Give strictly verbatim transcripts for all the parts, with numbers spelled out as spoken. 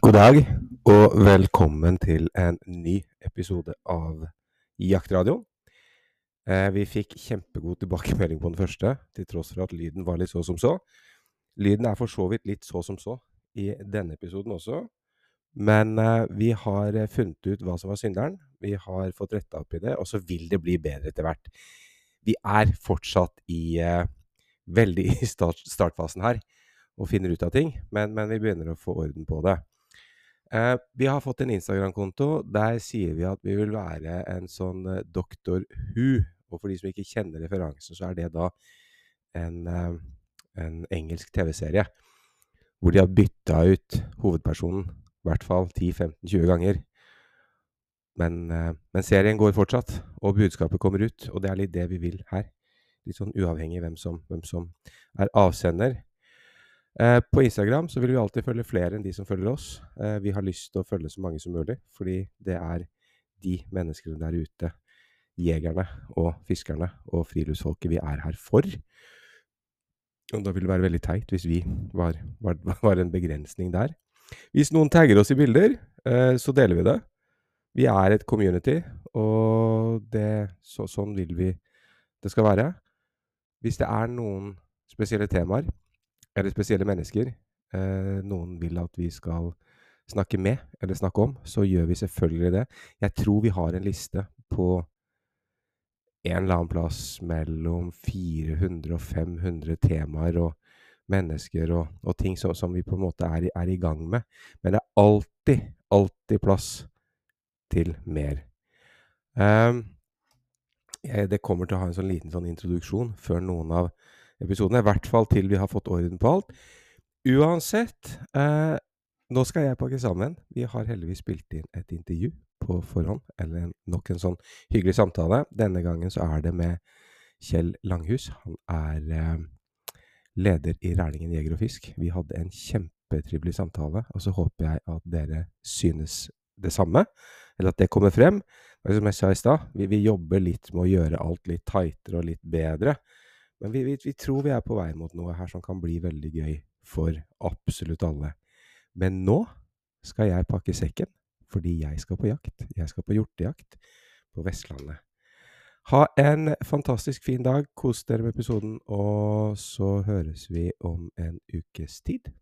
God dag, og velkommen til en ny episode av Jaktradio. Eh, vi fikk kjempegod tilbakemelding på den første, til tross for at lyden var litt så som så. Lyden er for så vidt litt så som så i denne episoden også, men eh, vi har eh, funnet ut hva som var synderen. Vi har fått rettet opp i det, og så vil det bli bedre etter hvert. Vi er fortsatt i eh, veldig i start, startfasen her, og finner ut av ting, men, men vi begynner å få orden på det. Eh, vi har fått en Instagram-konto, der sier vi at vi vil være en sånn eh, doktor Who, og for de som ikke kjenner referansen, så er det da en, eh, en engelsk tv-serie, hvor de har byttet ut hovedpersonen, i hvert fall ti, femten, tjue ganger. Men, eh, men serien går fortsatt, og budskapet kommer ut, og det er litt det vi vil her. Litt sånn uavhengig hvem som, hvem som er avsender. Eh, på Instagram så vil vi alltid følge flere enn de som følger oss. Eh, vi har lyst til å følge så mange som mulig, fordi det er de menneskene der ute, jegerne og fiskerne og friluftsfolket vi er her for. Og da vil det være veldig teit hvis vi var, var, var en begrensning der. Hvis noen tagger oss i bilder, eh, så deler vi det. Vi er et community, og det, så, sånn vil vi det skal være. Hvis det er noen spesielle temaer, eller spesielle mennesker, eh, noen vil at vi skal snakke med, eller snakke om, så gjør vi selvfølgelig det. Jeg tror vi har en liste på en eller annen plass mellom fire hundre og fem hundre temaer og mennesker og, og ting som, som vi på en måte er i, er i gang med. Men det er alltid, alltid plass til mer. Um, jeg, det kommer til å ha en sånn liten sånn introduksjon før noen av episodene, i hvert fall til vi har fått orden på alt. Uansett, eh, nå skal jeg pakke sammen. Vi har heldigvis spilt inn et intervju på forhånd, eller nok en sånn hyggelig samtale. Denne gangen så er det med Kjell Langhus. Han er eh, leder i Rælingen Jeger og Fisk. Vi hadde en kjempetrivelig samtale, og så håper jeg at dere synes det samme, eller at det kommer frem. Som jeg sa i sted, vi, vi jobber litt med å gjøre alt litt tightere og litt bedre. Men vi, vi, vi tror vi er på vei mot noe her som kan bli veldig gøy for absolutt alle. Men nå skal jeg pakke sekken, fordi jeg skal på jakt. Jeg skal på hjortejakt på Vestlandet. Ha en fantastisk fin dag, kos dere med episoden, og så høres vi om en ukes tid.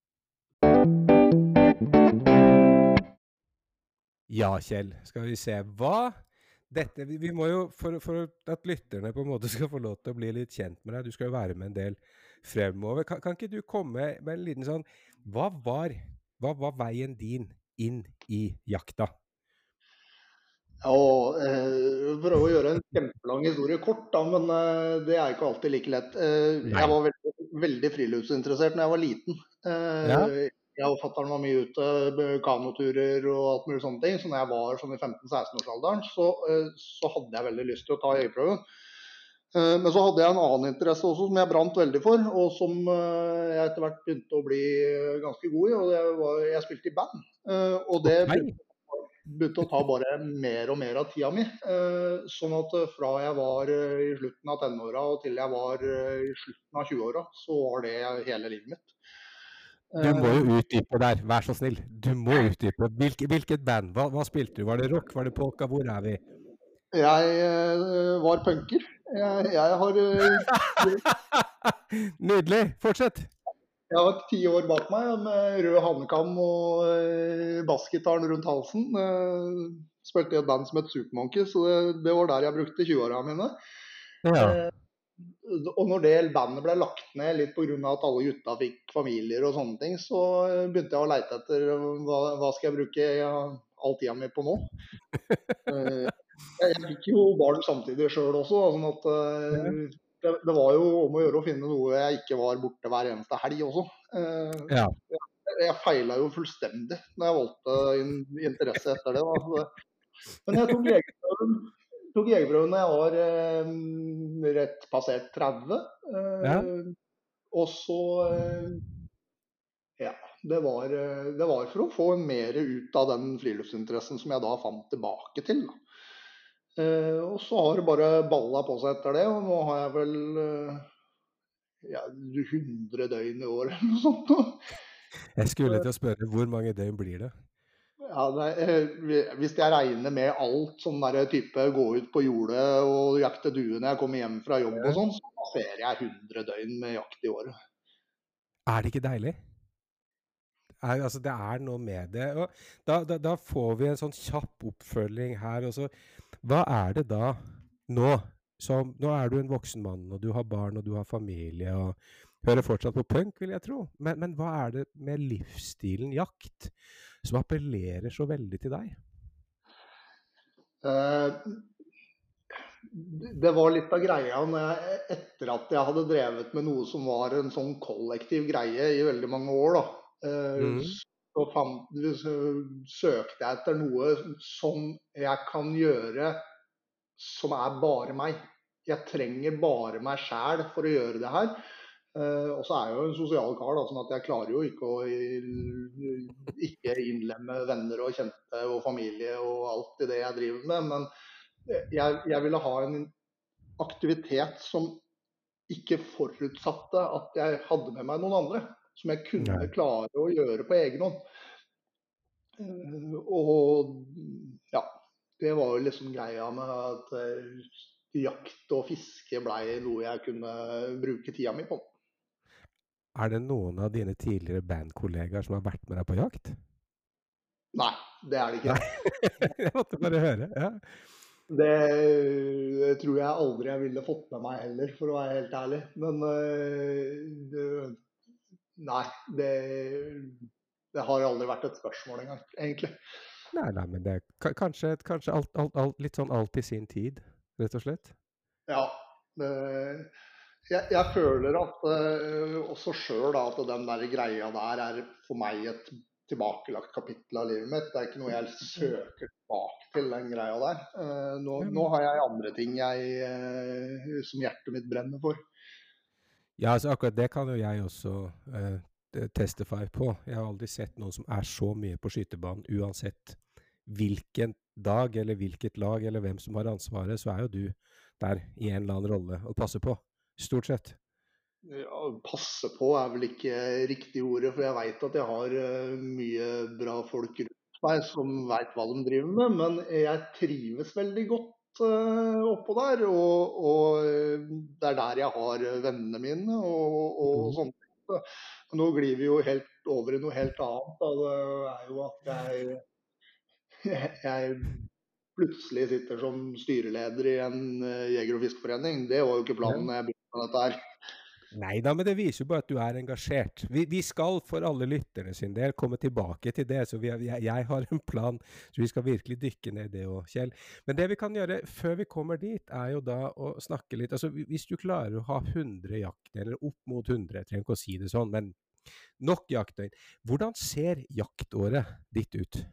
Ja, Kjell, skal vi se hva... Dette, vi, vi må jo, for, for at lytterne på en måte skal få lov til å bli litt kjent med deg, du skal jo være med en del fremover. Kan, kan ikke du komme med en liten sånn, hva var, hva var veien din inn i jakta? Ja, eh, prøve å gjøre en kjempelang historie kort, da, men eh, det er ikke alltid like lett. Eh, jeg var veldig, veldig friluftsinteressert da jeg var liten. Eh, Ja. jeg og fatteren var mye ute, med kanoturer og alt mulig sånne ting. Så når jeg var sånn i femten-seksten-årsalderen, så, eh, så hadde jeg veldig lyst til å ta jegerprøven. Eh, men så hadde jeg en annen interesse også som jeg brant veldig for, og som eh, jeg etter hvert begynte å bli eh, ganske god i, og det var, jeg spilte i band. Eh, og det Ok. begynte begynte å ta bare mer og mer av tida mi. Eh, sånn at eh, fra jeg var eh, i slutten av tenåra og til jeg var eh, i slutten av tjueåra, så var det hele livet mitt. Du må Eh, jo utdype der, vær så snill. Du må utdype. Hvilke, hvilket band? Hva, hva spilte du? Var det rock? Var det polka? Hvor er vi? jeg eh, var punker. Jeg, jeg har eh, Nydelig. Fortsett. jeg har ti år bak meg med rød hanekam og eh, bassgitaren rundt halsen. Eh, spilte i et band som het Supermonkey, så det, det var der jeg brukte tjueåra mine. Ja. Eh, og når det bandet ble lagt ned litt pga. At alle gutta fikk familier og sånne ting, så eh, begynte jeg å leite etter eh, hva, hva skal jeg bruke ja, all tida mi på nå. Eh, jeg, jeg fikk jo barn samtidig sjøl også, da, sånn at Ja. eh, det, det var jo om å gjøre å finne noe jeg ikke var borte hver eneste helg også. Eh, Ja. jeg jeg feila jo fullstendig når jeg valgte in, interesse etter det. Da. Så det- Men jeg tok jegerprøven tok jegerprøven da jeg var eh, rett passert tretti. Ja. Eh, og så eh, Ja. Det var, eh, det var for å få mer ut av den friluftsinteressen som jeg da fant tilbake til. Da. Eh, og så har det bare balla på seg etter det, og nå har jeg vel eh, ja, hundre døgn i år eller noe sånt. Jeg skulle til å spørre, hvor mange døgn blir det? Ja, nei, eh, hvis jeg regner med alt sånn der type gå ut på jordet og jakte due når jeg kommer hjem fra jobb og Ja. sånn, så passerer jeg hundre døgn med jakt i året. Er det ikke deilig? Er, altså, det er noe med det. Og da, da, da får vi en sånn kjapp oppfølging her. Og så, hva er det da nå? Som, nå er du en voksen mann, og du har barn, og du har familie, og hører fortsatt på punk, vil jeg tro. Men, men hva er det med livsstilen jakt som appellerer så veldig til deg? Eh, Det var litt av greia når jeg, etter at jeg hadde drevet med noe som var en sånn kollektiv greie i veldig mange år, da, eh, Mm. så fant, så søkte jeg etter noe som jeg kan gjøre som er bare meg. Jeg trenger bare meg sjæl for å gjøre det her. Eh, og så er jeg jo en sosial kar, da, sånn at jeg klarer jo ikke å i- ikke innlemme venner og kjente og familie og alt i det jeg driver med. Men jeg, jeg ville ha en aktivitet som ikke forutsatte at jeg hadde med meg noen andre. Som jeg kunne Nei. klare å gjøre på egen hånd. Eh, Og ja, det var jo liksom greia med at eh, jakt og fiske blei noe jeg kunne bruke tida mi på. Er det noen av dine tidligere bandkollegaer som har vært med deg på jakt? Nei, det er det Nei, ikke. jeg måtte bare høre. Ja. Det, det tror jeg aldri jeg ville fått med meg heller, for å være helt ærlig. Men eh, det, nei, det, det har aldri vært et spørsmål engang, egentlig. Nei, nei, men det er ka- kanskje, kanskje alt, alt, alt, litt sånn alt i sin tid, rett og slett. Ja, det, jeg, jeg føler at eh, også sjøl at den der greia der er for meg et tilbakelagt kapittel av livet mitt. Det er ikke noe jeg søker tilbake til, den greia der. Eh, nå, Ja, nå men- har jeg andre ting jeg, eh, som hjertet mitt brenner for. Ja, altså akkurat det kan jo jeg også eh, te- testify på. Jeg har aldri sett noen som er så mye på skytebanen, uansett hvilken dag eller hvilket lag eller hvem som har ansvaret, så er jo du der i en eller annen rolle og passer på, stort sett. Ja, passe på er vel ikke riktig ordet, for jeg veit at jeg har eh, mye bra folk rundt meg som veit hva de driver med. Men jeg trives veldig godt eh, oppå der, og, og eh, det er der jeg har vennene mine og, og Mhm. sånt. Nå glir vi jo helt over i noe helt annet. Da. Det er jo at jeg, jeg plutselig sitter som styreleder i en eh, jeger- og fiskeforening. Det var jo ikke Ja. planen når jeg begynte med dette her. Nei da, men det viser jo bare at du er engasjert. Vi, vi skal for alle lytterne sin del komme tilbake til det, så vi, har- jeg, jeg har en plan, så vi skal virkelig dykke ned i det òg, Kjell. Men det vi kan gjøre før vi kommer dit, er jo da å snakke litt altså hvis du klarer å ha hundre jaktdøgn, eller opp mot hundre, jeg trenger ikke å si det sånn, men nok jaktdøgn. Hvordan ser jaktåret ditt ut?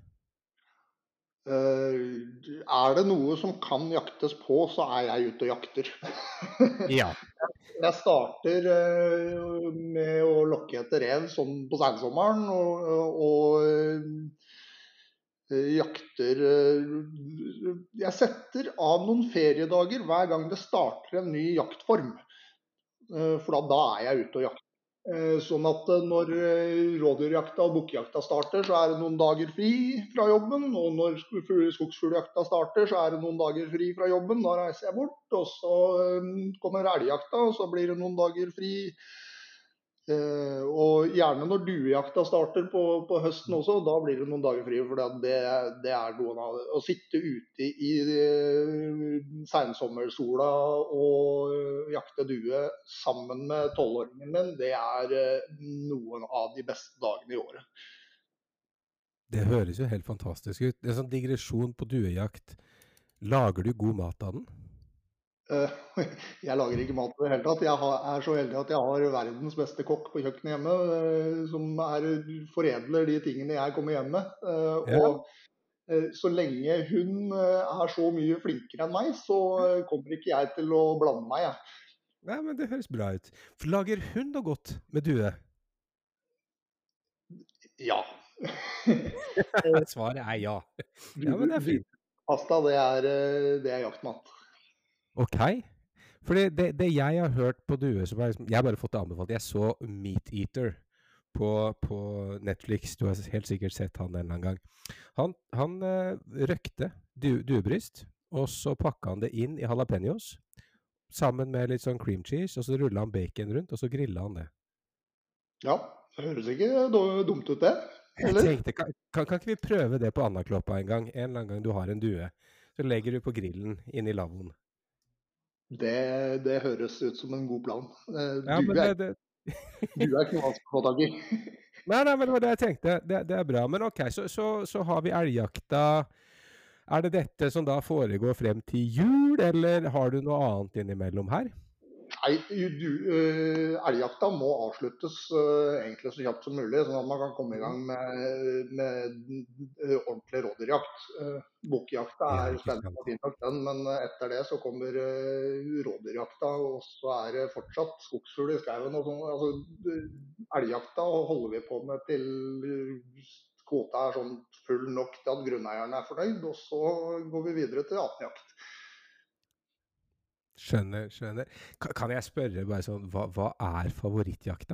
Eh, er det noe som kan jaktes på, så er jeg ute og jakter. Ja. Jeg starter eh, med å lokke etter rev sånn på sensommeren, og, og eh, jakter eh, Jeg setter av noen feriedager hver gang det starter en ny jaktform. Eh, For da, da er jeg ute og jakter. Eh, Sånn at eh, når eh, rådyrjakta og bukkjakta starter, så er det noen dager fri fra jobben. Og når sk- skogsfugljakta starter, så er det noen dager fri fra jobben. Da reiser jeg bort. Og så eh, kommer elgjakta, og så blir det noen dager fri. Eh, og gjerne når duejakta starter på, på høsten også, da blir det noen dager fri. For det, det er noen av det. Å sitte ute i eh, sensommersola og eh, jakte due sammen med tolvåringen min, det er eh, noen av de beste dagene i året. Det høres jo helt fantastisk ut. En sånn digresjon på duejakt. Lager du god mat av den? Eh, Jeg lager ikke mat i det hele tatt. Jeg har, er så heldig at jeg har verdens beste kokk på kjøkkenet hjemme, eh, som er, foredler de tingene jeg kommer hjem med. Eh, Ja. Og eh, så lenge hun eh, er så mye flinkere enn meg, så eh, kommer ikke jeg til å blande meg. Jeg. Nei, men det høres bra ut. For lager hun noe godt med due? Ja. Svaret er ja. Ja, men det er fint. Pasta, det er, eh, det er jaktmat. Ok. For det, det, det jeg har hørt på due, som jeg, liksom- jeg har bare fått det anbefalt, jeg så Meat Eater på, på Netflix, du har helt sikkert sett han en eller annen gang. Han, han eh, røkte du, duebryst, og så pakka han det inn i jalapeños, sammen med litt sånn cream cheese, og så rulla han bacon rundt, og så grilla han det. Ja, det høres ikke do- dumt ut det, Jeg eller? tenkte, kan, kan, kan ikke vi prøve det på Annakloppa en gang? En eller annen gang du har en due, så legger du på grillen inn i lavvoen. Det, det høres ut som en god plan. Eh, Ja, Du men er, det, det du er ikke noe vanskelig å få tak i. Nei, nei, men det var det jeg tenkte. Det, det er bra. Men ok, så, så, så har vi elgjakta. Er det dette som da foregår frem til jul, eller har du noe annet innimellom her? Nei, du, øh, elgjakta må avsluttes øh, egentlig så kjapt som mulig, sånn at man kan komme i gang Mm. med, med øh, ordentlig rådyrjakt. Uh, Bukkjakta Ja, er ikke spennende sant. og fint nok, den, men etter det så kommer øh, rådyrjakta, og så er det fortsatt skogsfugl i skauen. Og sånn. Altså, øh, elgjakta holder vi på med til øh, kvota er sånn full nok til at grunneieren er fornøyd, og så går vi videre til annenjakt. Skjønner, skjønner. Kan, kan jeg spørre bare sånn, hva, hva er favorittjakta?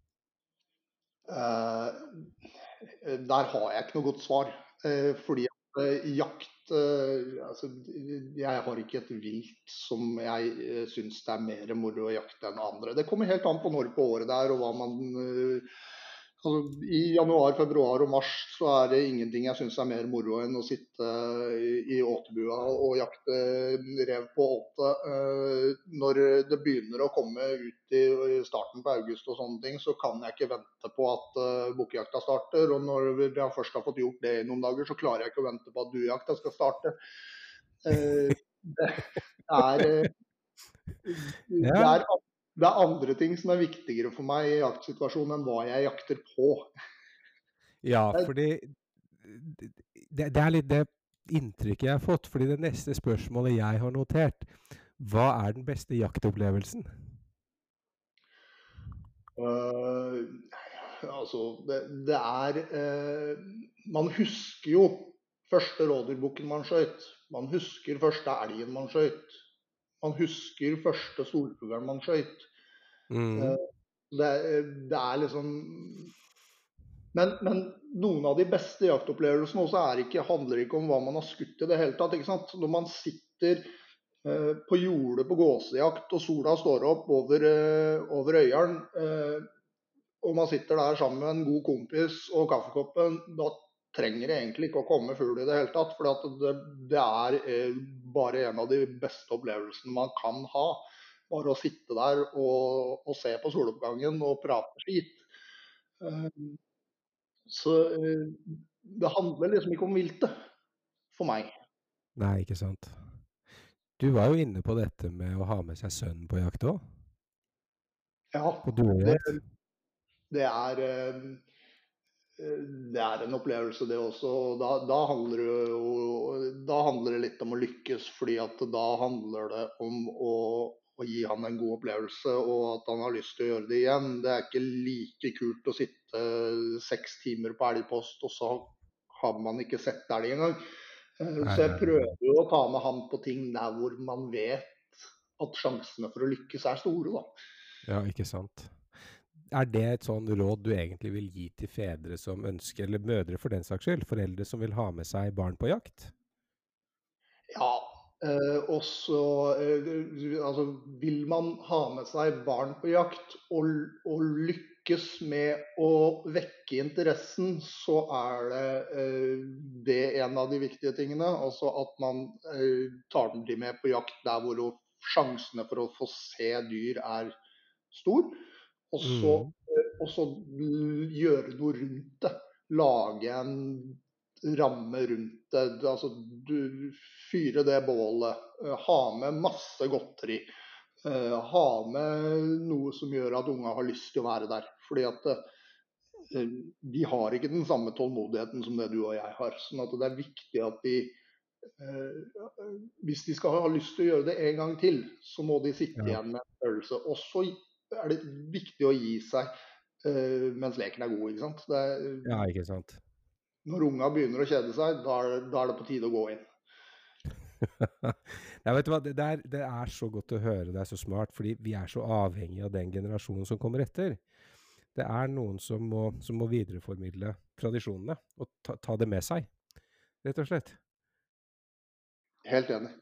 Eh, Der har jeg ikke noe godt svar. Eh, fordi at eh, jakt eh, altså, Jeg har ikke et vilt som jeg uh, syns det er mer moro å jakte enn andre. Det kommer helt an på når på året det er, og hva man eh, altså, I januar, februar og mars så er det ingenting jeg syns er mer moro enn å sitte i, i åtebua og jakte rev på åte. Eh, når det begynner å komme ut i, i starten på august og sånne ting, så kan jeg ikke vente på at uh, bukkejakta starter. Og når jeg først har fått gjort det i noen dager, så klarer jeg ikke å vente på at duejakta skal starte. Eh, det er eh, det Ja, er, det er andre ting som er viktigere for meg i jaktsituasjonen enn hva jeg jakter på. ja, fordi det, det er litt det inntrykket jeg har fått, fordi det neste spørsmålet jeg har notert, hva er den beste jaktopplevelsen? Uh, altså, det, det er uh, Man husker jo første rådyrbukken man skjøt. Man husker første elgen man skjøt. Man husker første storfuglen man skjøt. Uh, Mm. det, det er liksom Men, men noen av de beste jaktopplevelsene også er ikke, handler ikke om hva man har skutt i det hele tatt. Ikke sant? Når man sitter eh, på jordet på gåsejakt og sola står opp over, eh, over Øyeren, eh, og man sitter der sammen med en god kompis og kaffekoppen, da trenger det egentlig ikke å komme fugl i det hele tatt. For det, det er eh, bare en av de beste opplevelsene man kan ha. Bare å sitte der og, og se på soloppgangen og prate skit. Eh, så eh, det handler liksom ikke om viltet for meg. Nei, ikke sant. Du var jo inne på dette med å ha med seg sønnen på jakt òg, Ja, på det, duejakt. det er eh, det er en opplevelse, det også. Og Da, da, handler det jo, da handler det litt om å lykkes, fordi at da handler det om å, å gi han en god opplevelse, og at han har lyst til å gjøre det igjen. Det er ikke like kult å sitte seks timer på elgpost, og så har man ikke sett elg engang. Eh, Nei, Så jeg nei, nei. prøver jo å ta med han på ting der hvor man vet at sjansene for å lykkes er store, da. Ja, ikke sant. Er det et sånn råd du egentlig vil gi til fedre som ønsker, eller mødre for den saks skyld, foreldre som vil ha med seg barn på jakt? Ja, eh, og så eh, altså, vil man ha med seg barn på jakt og, og lykkes med å vekke interessen, så er det, eh, det en av de viktige tingene. Altså at man eh, tar dem med på jakt der hvor sjansene for å få se dyr er stor. Og så, Mm. eh, og så gjøre noe rundt det. Lage en ramme rundt det. Altså, du fyre det bålet. eh, Ha med masse godteri. eh, Ha med noe som gjør at unga har lyst til å være der. Fordi at eh, de har ikke den samme tålmodigheten som det du og jeg har. Sånn at det er viktig at de eh, hvis de skal ha lyst til å gjøre det en gang til, så må de sitte Ja. igjen med en følelse. Og så er det viktig å gi seg eh, mens leken er god. Ikke sant? Det er, Ja, ikke sant. når unga begynner å kjede seg, da er, det, da er det på tide å gå inn. Nei, vet du hva, det, det, er, det er så godt å høre, det er så smart, fordi vi er så avhengig av den generasjonen som kommer etter. Det er noen som må, som må videreformidle tradisjonene, og ta, ta det med seg, rett og slett. Helt enig.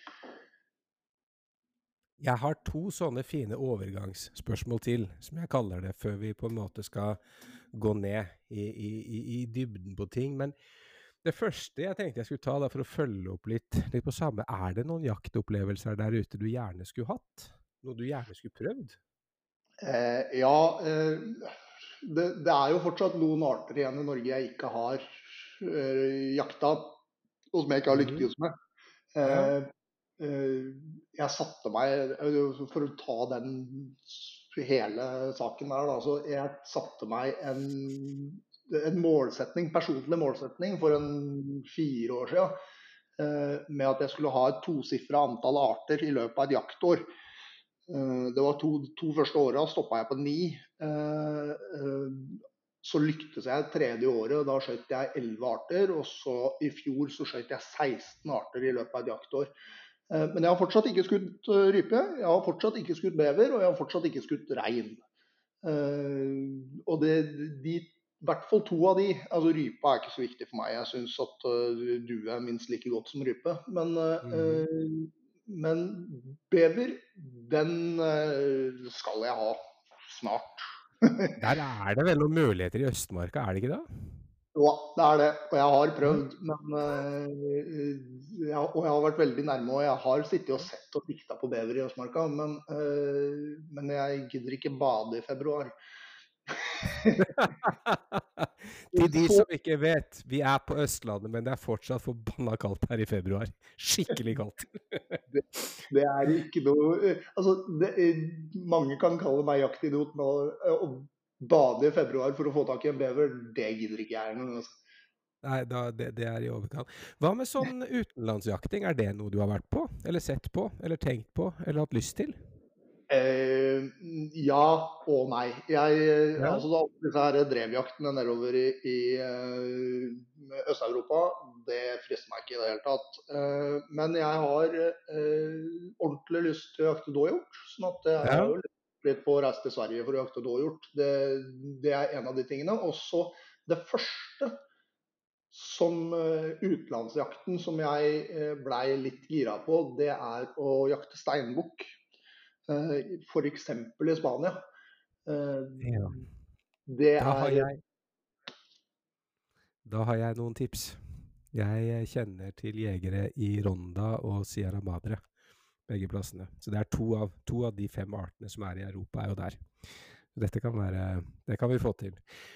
Jeg har to sånne fine overgangsspørsmål til, som jeg kaller det, før vi på en måte skal gå ned i, i, i, i dybden på ting. Men det første jeg tenkte jeg skulle ta da, for å følge opp litt, litt på samme, er det noen jaktopplevelser der ute du gjerne skulle hatt? Noe du gjerne skulle prøvd? Eh, ja, eh, det, det er jo fortsatt noen arter igjen i Norge jeg ikke har eh, jakta, og som jeg ikke har Mhm. lyktes med. Ja. Eh, eh, jeg satte meg, eh, for å ta den hele saken der, da, så jeg satte meg en, en målsetning, personlig målsetning for en fire år siden, eh, med at jeg skulle ha et tosifra antall arter i løpet av et jaktår. Eh, Det var to, to første åra stoppa jeg på ni. Eh, eh, Så lyktes jeg tredje året, da skjøt jeg elleve arter. Og så i fjor så skjøt jeg seksten arter i løpet av et jaktår. Eh, Men jeg har fortsatt ikke skutt eh, rype, jeg har fortsatt ikke skutt bever, og jeg har fortsatt ikke skutt rein. Eh, Og det, de, i hvert fall to av de, altså rypa er ikke så viktig for meg. Jeg syns at uh, due er minst like godt som rype. Men Mhm. uh, men bever, den eh, skal jeg ha snart. Der er det vel noen muligheter i Østmarka, er det ikke det? Ja, det er det. Og jeg har Ja. prøvd. Men, eh, jeg, og jeg har vært veldig nærme. Og jeg har sittet og sett og sikta på bever i Østmarka. Men, eh, men jeg gidder ikke bade i februar. Til de Så som ikke vet, vi er på Østlandet, men det er fortsatt forbanna kaldt her i februar. Skikkelig kaldt. det, det er ikke noe eh, Altså, det, eh, mange kan kalle meg jaktidiot, men å, å bade i februar for å få tak i en bever, det gidder ikke jeg engang. Altså. Nei, da, det, det er i overkant. Hva med sånn utenlandsjakting? Er det noe du har vært på, eller sett på, eller tenkt på, eller hatt lyst til? Eh, ja og nei. Jeg, eh, Ja. altså da, disse her drevjaktene nedover i, i eh, Øst-Europa, det frister meg ikke i det hele tatt. Eh, men jeg har eh, ordentlig lyst til å jakte dåhjort. Sånn at jeg Ja. har jo litt på å reise til Sverige for å jakte dåhjort. Det, det er en av de tingene. Også det første som eh, utenlandsjakten som jeg uh, blei litt gira på, det er å jakte steinbukk. F.eks. i Spania. Eh, Ja. Det Da har er jeg, da har jeg noen tips. Jeg eh, kjenner til jegere i Ronda og Sierra Madre, begge plassene. Så det er to av, to av de fem artene som er i Europa, er jo der. Dette kan være, det kan vi få til.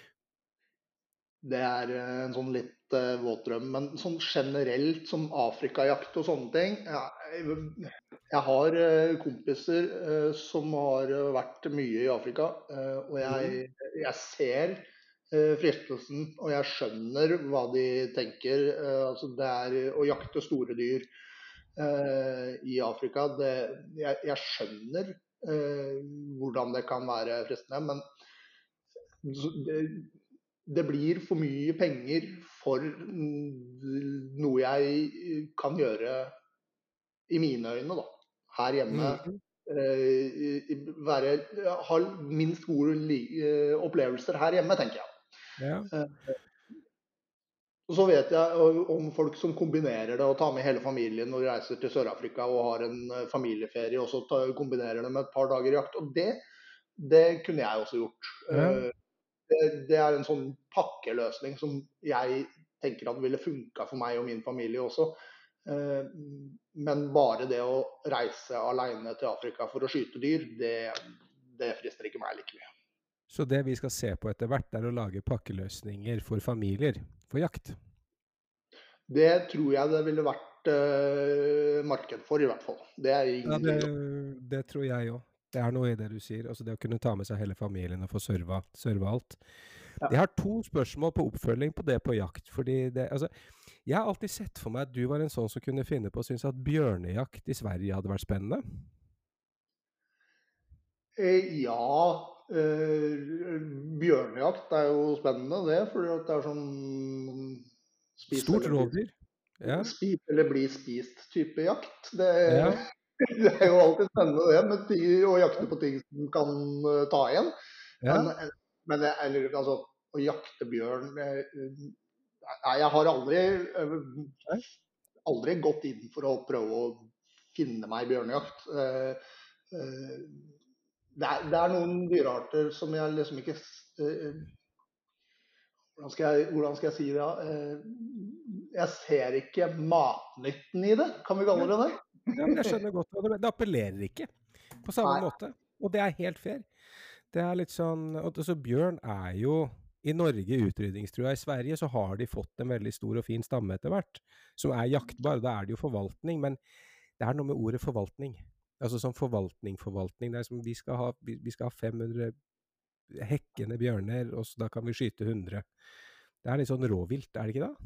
Det er eh, en sånn litt uh, våt drøm. Men sånn generelt som afrikajakt og sånne ting Jeg, jeg har eh, kompiser eh, som har eh, vært mye i Afrika. eh, og Mhm. jeg, jeg ser eh, fristelsen, og jeg skjønner hva de tenker. Eh, altså det er å jakte store dyr eh, i Afrika. Det, jeg, jeg skjønner eh, hvordan det kan være fristende. Men det, det blir for mye penger for noe jeg kan gjøre, i mine øyne, da. Her hjemme. Mhm. Eh, være, ha minst gode eh, opplevelser her hjemme, tenker jeg. Ja. Eh, og så vet jeg om folk som kombinerer det og tar med hele familien når de reiser til Sør-Afrika og har en eh, familieferie, og så tar, kombinerer det med et par dager jakt. Og det, det kunne jeg også gjort. Ja. Eh, det, det er en sånn pakkeløsning som jeg tenker at ville funka for meg og min familie også. Eh, Men bare det å reise alene til Afrika for å skyte dyr, det, det frister ikke meg like mye. Så det vi skal se på etter hvert, er å lage pakkeløsninger for familier for jakt. Det tror jeg det ville vært eh, marked for, i hvert fall. Det er Ja, ingen det, tvil om. det tror jeg òg. Det er noe i det du sier. Altså det å kunne ta med seg hele familien og få serva, serva alt. Ja. Jeg har to spørsmål på oppfølging på det på jakt. Fordi det, altså, jeg har alltid sett for meg at du var en sånn som kunne finne på å synes at bjørnejakt i Sverige hadde vært spennende. Eh, ja, eh, bjørnejakt er jo spennende, det. For det er sånn spis Stort eller bli, rovdyr. Ja. spis eller bli spist-type jakt. Det, Ja. det er jo alltid spennende det, med ting, å jakte på ting som kan eh, ta igjen. Ja. Men men jeg, eller, altså, å jakte bjørn eh, Nei, jeg har aldri eh, aldri gått inn for å prøve å finne meg bjørnejakt. Eh, eh, det, er, det er noen dyrearter som jeg liksom ikke eh, hvordan, skal jeg, hvordan skal jeg si det? Eh, jeg ser ikke matnytten i det, kan vi kalle det det? Ja, jeg skjønner godt hva du mener. Det appellerer ikke på samme Nei. måte, og det er helt fair. Det er litt sånn, altså bjørn er jo i Norge utrydningstrua. I Sverige så har de fått en veldig stor og fin stamme etter hvert, som er jaktbar. Da er det jo forvaltning, men det er noe med ordet forvaltning. Altså som forvaltning, forvaltning. Det er som vi skal ha, vi, vi skal ha fem hundre hekkende bjørner, og så da kan vi skyte hundre. Det er litt sånn råvilt, er det ikke da?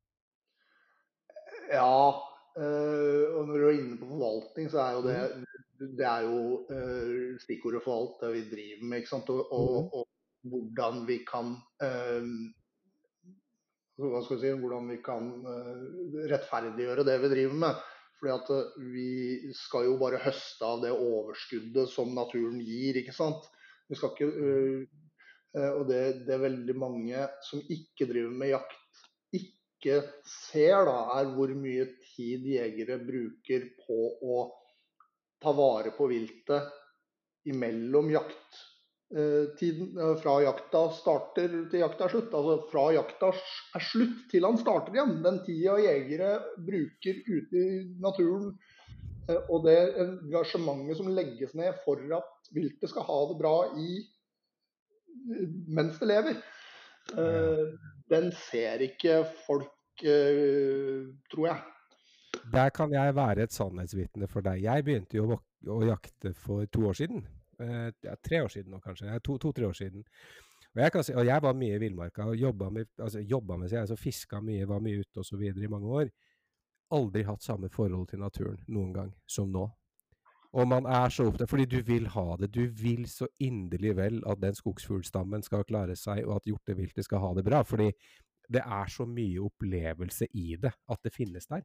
Ja, øh, og når du er inne på forvaltning, så er jo det Mm. det er jo øh, stikkordet for alt det vi driver med, ikke sant? Og, og, Mm. og hvordan vi kan øh, hva skal vi si, hvordan vi kan øh, rettferdiggjøre det vi driver med. Fordi at øh, vi skal jo bare høste av det overskuddet som naturen gir, ikke sant? Vi skal ikke, øh, øh, og det, det er veldig mange som ikke driver med jakt, ikke ser, da, er hvor mye tid jegere bruker på å ta vare på viltet imellom jakttiden, fra jakta starter til jakta er slutt. Altså fra jakta er slutt til han starter igjen. Den tida jegere bruker ute i naturen, og det engasjementet som legges ned for at viltet skal ha det bra i mens det lever, Ja. den ser ikke folk, tror jeg. Der kan jeg være et sannhetsvitne for deg. Jeg begynte jo å, å jakte for to år siden. Eh, ja, tre år siden nå kanskje. To, to, tre år siden. Og jeg, kan si, og jeg var mye i villmarka og jobba med, altså jobba med seg, altså fiska mye, var mye ute og så videre i mange år. Aldri hatt samme forhold til naturen noen gang som nå. Og man er så opptatt, fordi du vil ha det. Du vil så inderlig vel at den skogsfuglstammen skal klare seg, og at hjorteviltet skal ha det bra. Fordi det er så mye opplevelse i det, at det finnes der.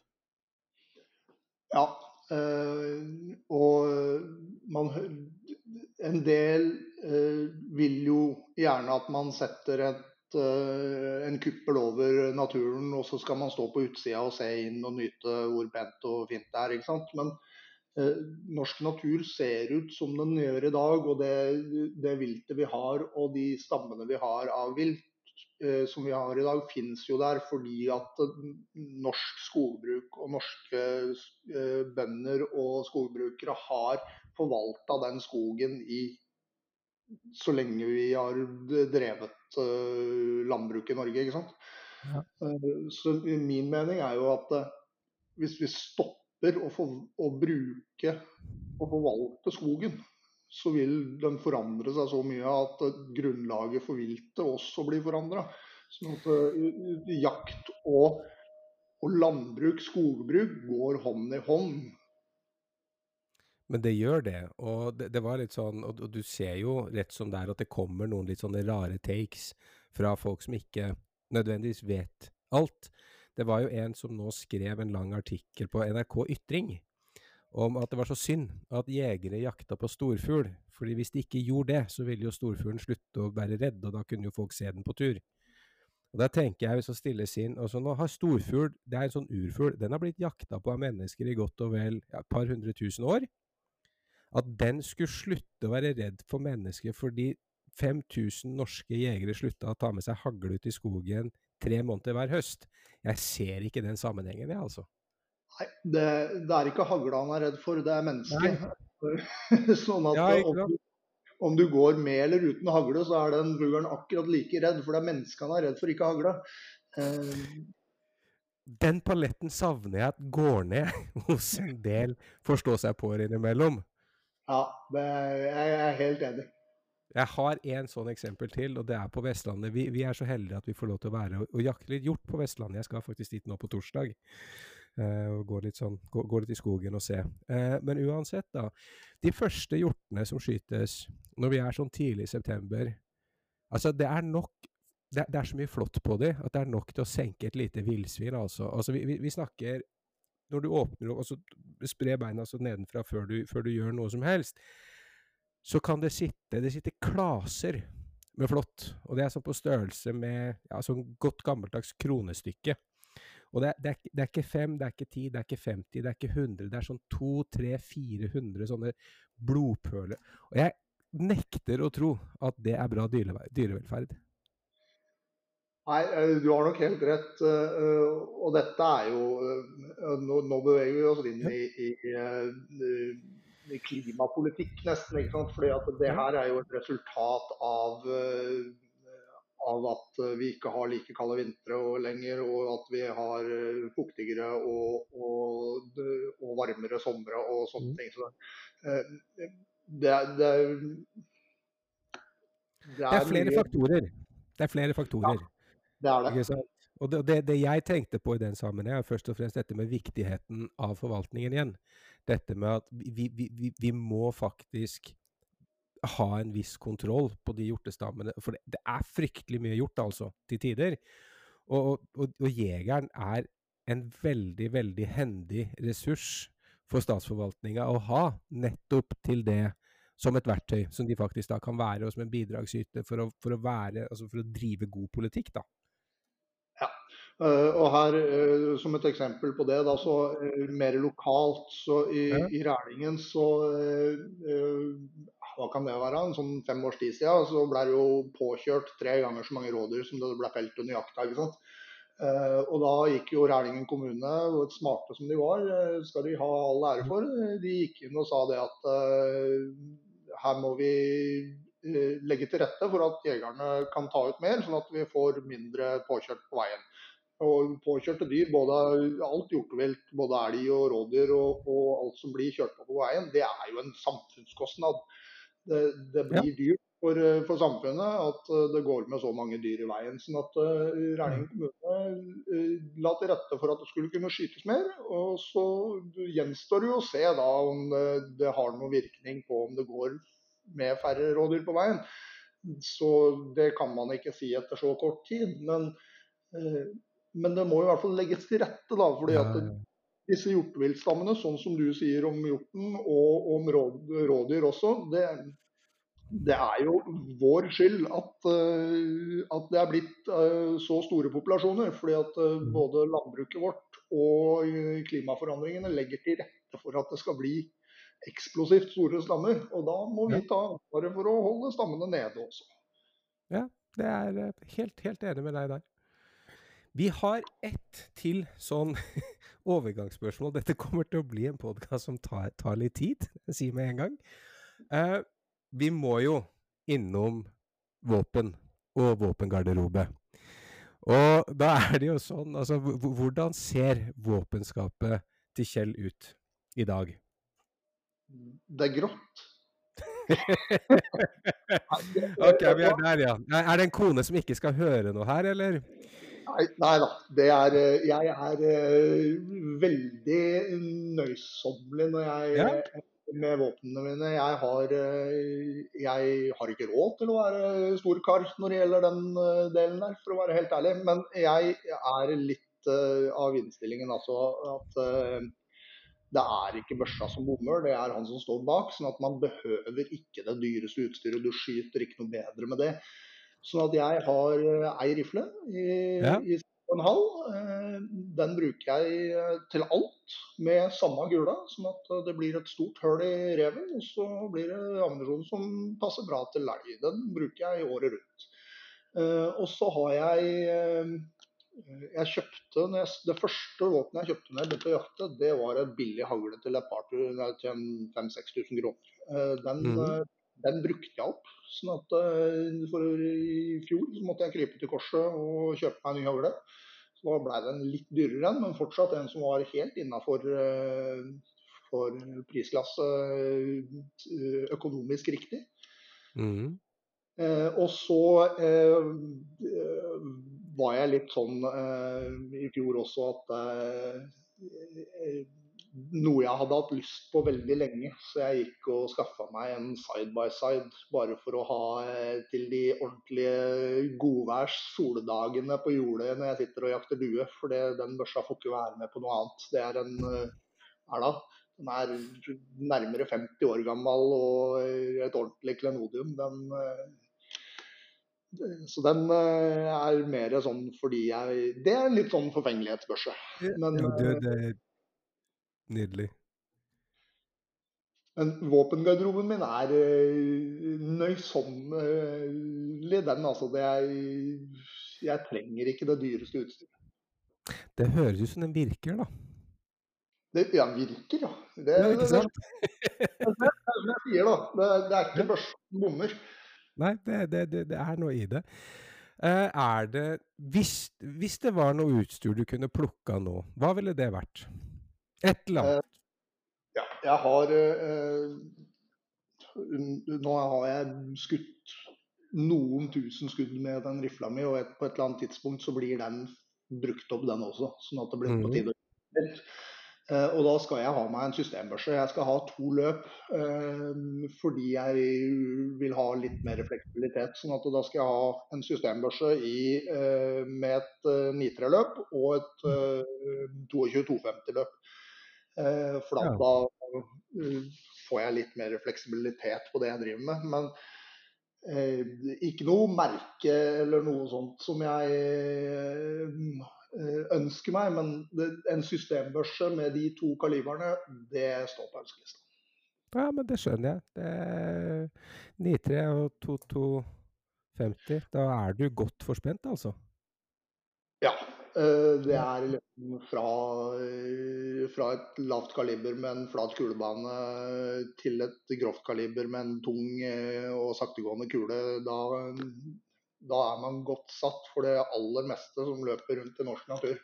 Ja, øh, og man, en del øh, vil jo gjerne at man setter et, øh, en kuppel over naturen, og så skal man stå på utsida og se inn og nyte hvor pent og fint det er, ikke sant? Men øh, norsk natur ser ut som den gjør i dag, og det, det viltet vi har, og de stammene vi har av vilt, som vi har i dag, finnes jo der fordi at norsk skogbruk og norske bønder og skogbrukere har forvalta den skogen i så lenge vi har drevet landbruk i Norge, ikke sant? Ja. Så min mening er jo at hvis vi stopper å, for, å bruke og forvalte skogen, så vil den forandre seg så mye at grunnlaget for viltet også blir forandra. Sånn at uh, jakt og, og landbruk, skogbruk, går hånd i hånd. Men det gjør det, og det, det var litt sånn, og, og du ser jo rett som det er at det kommer noen litt sånne rare takes fra folk som ikke nødvendigvis vet alt. Det var jo en som nå skrev en lang artikkel på N R K Ytring, om at det var så synd at jegere jakta på storfugl, fordi hvis de ikke gjorde det, så ville jo storfuglen slutte å være redd, og da kunne jo folk se den på tur. Og da tenker jeg, hvis å stilles inn, og så nå har storfugl, det er en sånn urfugl, den har blitt jakta på av mennesker i godt og vel ja, et par hundre tusen år. At den skulle slutte å være redd for mennesker fordi fem tusen norske jegere slutta å ta med seg hagle ut i skogen tre måneder hver høst. Jeg ser ikke den sammenhengen, jeg altså. Nei, det, det er ikke hagla han er redd for, det er mennesket. Sånn at ja, om, du, om du går med eller uten hagle, så er den fuglen akkurat like redd, for det er mennesket han er redd for, ikke hagla. Uh, den paletten savner jeg at går ned hos en del forstå seg på innimellom. Ja, det, jeg er helt enig. Jeg har en sånn eksempel til, og det er på Vestlandet. Vi, vi er så heldige at vi får lov til å være og, og jakte litt hjort på Vestlandet. Jeg skal faktisk dit nå på torsdag. Uh, og gå litt, sånn, gå, gå litt i skogen og se. Uh, men uansett da, de første hjortene som skytes når vi er sånn tidlig i september, altså det er nok, det, det er så mye flott på det, at det er nok til å senke et lite vildsvin altså. Altså vi, vi, vi snakker, når du åpner og så sprer beina så nedenfra før du, før du gjør noe som helst, så kan det sitte, det sitter klaser med flått, og det er sånn på størrelse med ja, sånn godt gammeldags kronestykke. Og det, er- det, er, ikke- det er ikke fem, det er ikke ti, det er ikke femti, det er ikke hundre, det er sånn to, tre, fire hundre sånne blodpøler. Og jeg nekter å tro at det er bra dyrevel- dyrevelferd. Nei, eh, du har nok helt rett. eh, eh, Og dette er jo eh, Nå, nå beveger vi oss inn Ja, i, i, eh, i klimapolitikk nesten, ikke sant? Fordi at det ja, her er jo et resultat av eh, av at eh, vi ikke har like kalde vintre og lenger, og at vi har eh, fuktigere og, og, og varmere somre og sånne mm. ting. Så, eh, det, er- det, er- det Det er er flere mye. faktorer. Det er flere Ja, faktorer, det er det. ikke sant? Og det, det, det jeg tenkte på i den sammenheng, er først og fremst dette med viktigheten av forvaltningen igjen. Dette med at vi, vi, vi, vi må faktisk ha en viss kontroll på de hjortestammene, for det, det er fryktelig mye hjort altså, til tider. Og, og, og jegeren er en veldig, veldig hendig ressurs for statsforvaltninga å ha nettopp til det som et verktøy, som de faktisk da kan være, og som en bidragsyter for å, for å være, altså for å drive god politikk, da. Ja. Eh, og her, eh, som et eksempel på det, da, så eh, mer lokalt, så i, Ja. i Rælingen så eh, eh, hva kan det være, en sånn fem års tid siden, så ble det jo påkjørt tre ganger så mange rådyr som det ble felt under jakta, ikke sant? Eh, og da gikk jo Rælingen kommune, og et smarte som de var, eh, skal de ha all ære for, eh, de gikk inn og sa det at eh, her må vi eh, legge til rette for at jegerne kan ta ut mer, sånn at vi får mindre påkjørt på veien. Og påkjørte dyr, både alt hjortevilt, både elg og rådyr og, og alt som blir kjørt på på veien, det er jo en samfunnskostnad. Det, det Ja. blir dyrt for, eh, for samfunnet at eh, det går med så mange dyr i veien. Sånn at uh, Rælingen kommune eh, la til rette for at det skulle kunne skytes mer. Og så gjenstår det jo å se da om det, det har noen virkning på om det går med færre rådyr på veien. Så det kan man ikke si etter så kort tid. Men Eh, Men det må i hvert fall legges til rette, da, fordi Ja, at ja. disse hjorteviltstammene, sånn som du sier om hjorten og om råd, rådyr også, det, det er jo vår skyld at, eh, at det er blitt eh, så store populasjoner. Fordi at eh, Mm. både landbruket vårt og eh, klimaforandringene legger til rette for at det skal bli eksplosivt store stammer. Og da må Ja, vi ta ansvaret for å holde stammene nede også. ja, det er eh, helt, helt enig med deg der. Vi har ett til sånn overgangsspørsmål. Dette kommer til å bli en podcast som tar, tar litt tid, jeg sier med en gang. Eh, vi må jo innom våpen og våpengarderobe. Og da er det jo sånn, altså, h- h- hvordan ser våpenskapet til Kjell ut i dag? Det er grått. Ok, vi er der, ja. Er er det en kone som ikke skal høre noe her, eller? Nei, nei da. Det er, eh, jeg er eh, veldig nøysommelig når Ja? jeg med våpnene mine. Jeg har, eh, jeg har ikke råd til å være storkar når det gjelder den eh, delen der, for å være helt ærlig. Men jeg er litt eh, av innstillingen altså at eh, det er ikke børsa som bommer, det er han som står bak. Sånn at man behøver ikke det dyreste utstyret. Du skyter ikke noe bedre med det. Sånn at jeg har eh, ei rifle i, Ja? i en halv. Eh, Den bruker jeg eh, til alt med samme gula, sånn at eh, det blir et stort hull i reven. Og så blir det ammunisjon som passer bra til elg. Den bruker jeg året rundt. Eh, Og så har jeg eh, jeg kjøpte, når jeg, Det første våpenet jeg kjøpte når jeg begynte å jakte, det var en billig hagle til Leopard nei, til fem seks tusen kroner. Eh, Den, Mhm. eh, den brukte jeg opp. Sånn at eh, for I fjor så måtte jeg krype til korset og kjøpe meg en ny hagle. Så da ble den litt dyrere enn, men fortsatt en som var helt innafor for prisklasse eh, økonomisk riktig. Mhm. Eh, og så eh, eh, var jeg litt sånn eh, i fjor også at eh, noe jeg hadde hatt lyst på veldig lenge, så jeg gikk og skaffa meg en side by side bare for å ha eh, til de ordentlige godværs soldagene på jordet når jeg sitter og jakter due. For det, den børsa får ikke være med på noe annet. Det er en eh, er da, Den er nærmere femti år gammel og et ordentlig klenodium. Den, eh, Så den eh, er mer sånn fordi jeg Det er en litt sånn forfengelighetsbørse. Ja, Men, ja, du, eh, det er nydelig. men våpengarderoben min er eh, nøysommelig, den. Altså, det er Jeg trenger ikke det dyreste utstyret. Det høres ut som den virker, da. Det ja, virker, ja. Det Ja, det ikke det sant? det er som jeg sier, da. Det det er Ja. ikke børsen som bommer. Nei, det, det, det, det er noe i det. Eh, er det hvis, hvis det var noe utstyr du kunne plukka nå, hva ville det vært? Et eller Eh, annet. ja, jeg har eh, Nå har jeg skutt noen tusen skudd med den rifla mi, og et, på et eller annet tidspunkt så blir den brukt opp, den også. Sånn at det blir på Mhm. tide. Eh, og da skal jeg ha meg en systembørse. Jeg skal ha to løp eh, fordi jeg vil ha litt mer fleksibilitet. Sånn at da skal jeg ha en systembørse i, eh, med et eh, nitreløp og et eh, tjueto to femti-løp. Eh, for Ja. at da eh, får jeg litt mer fleksibilitet på det jeg driver med. Men eh, ikke noe merke eller noe sånt som jeg eh, ønsker meg, men det, en systembørse med de to kaliberne, det står på ønskelista. Ja, men det skjønner jeg. Det er nitre og tjueto femti. Da er du godt forspent, altså. Ja. eh, Det Ja. er liksom fra, eh, fra et lavt kaliber med en flat kulebane til et grovt kaliber med en tung eh, og saktegående kule. Da, da er man godt satt for det aller meste som løper rundt i norsk natur.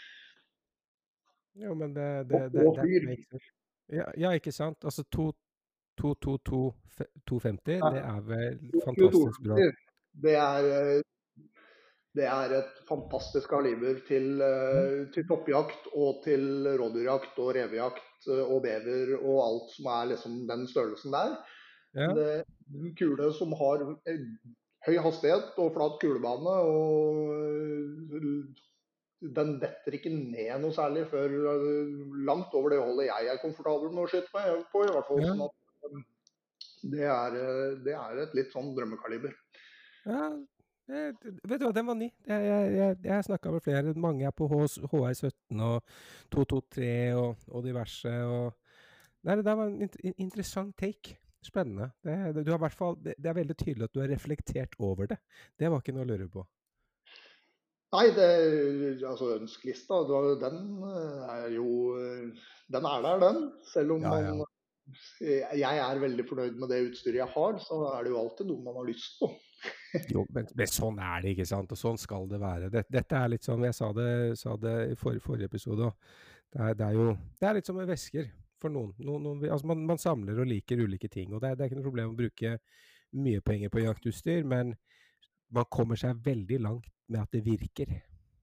Jo, men det, det, Og, det, og det flyr. makes sense. Ja, ja, ikke sant? Altså to to to to to femti, det er vel fantastisk bra. Det er, eh, det er et fantastisk kaliber til, Mm. eh, til toppjakt og til rådyrjakt og revejakt eh, og bever og alt som er liksom den størrelsen der. Ja, Det er en kule som har eh, høy hastighet og flat kulebane, og eh, den detter ikke ned noe særlig før eh, langt over det holdet jeg er komfortabel med å skyte meg på, i hvert fall. ja, Sånn at eh, det er, eh, det er et litt sånn drømmekaliber. ja. Det, det, vet du hva, den var ny. Jeg, jeg, jeg, jeg har snakka med flere. Mange er på H I sytten og to to tre og, og diverse. Og Nei, det der var en int in- interessant take. Spennende. Det, det, du har i hvert fall, det, det er veldig tydelig at du har reflektert over det. Det var ikke noe å lure på. Nei, det, altså ønskelista, da, den eh, er jo eh, Den er der, den. Selv om Ja, man ja. Jeg er veldig fornøyd med det utstyret jeg har, så er det jo alltid noe man har lyst på. Jo, men, men sånn er det, ikke sant? Og sånn skal det være. Det, dette er litt sånn, jeg sa det, sa det i forrige, forrige episode, og det er, det er jo det er litt som med vesker for noen. noen, noen vil- altså man, man samler og liker ulike ting, og det er, det er ikke noe problem å bruke mye penger på jaktutstyr, men man kommer seg veldig langt med at det virker.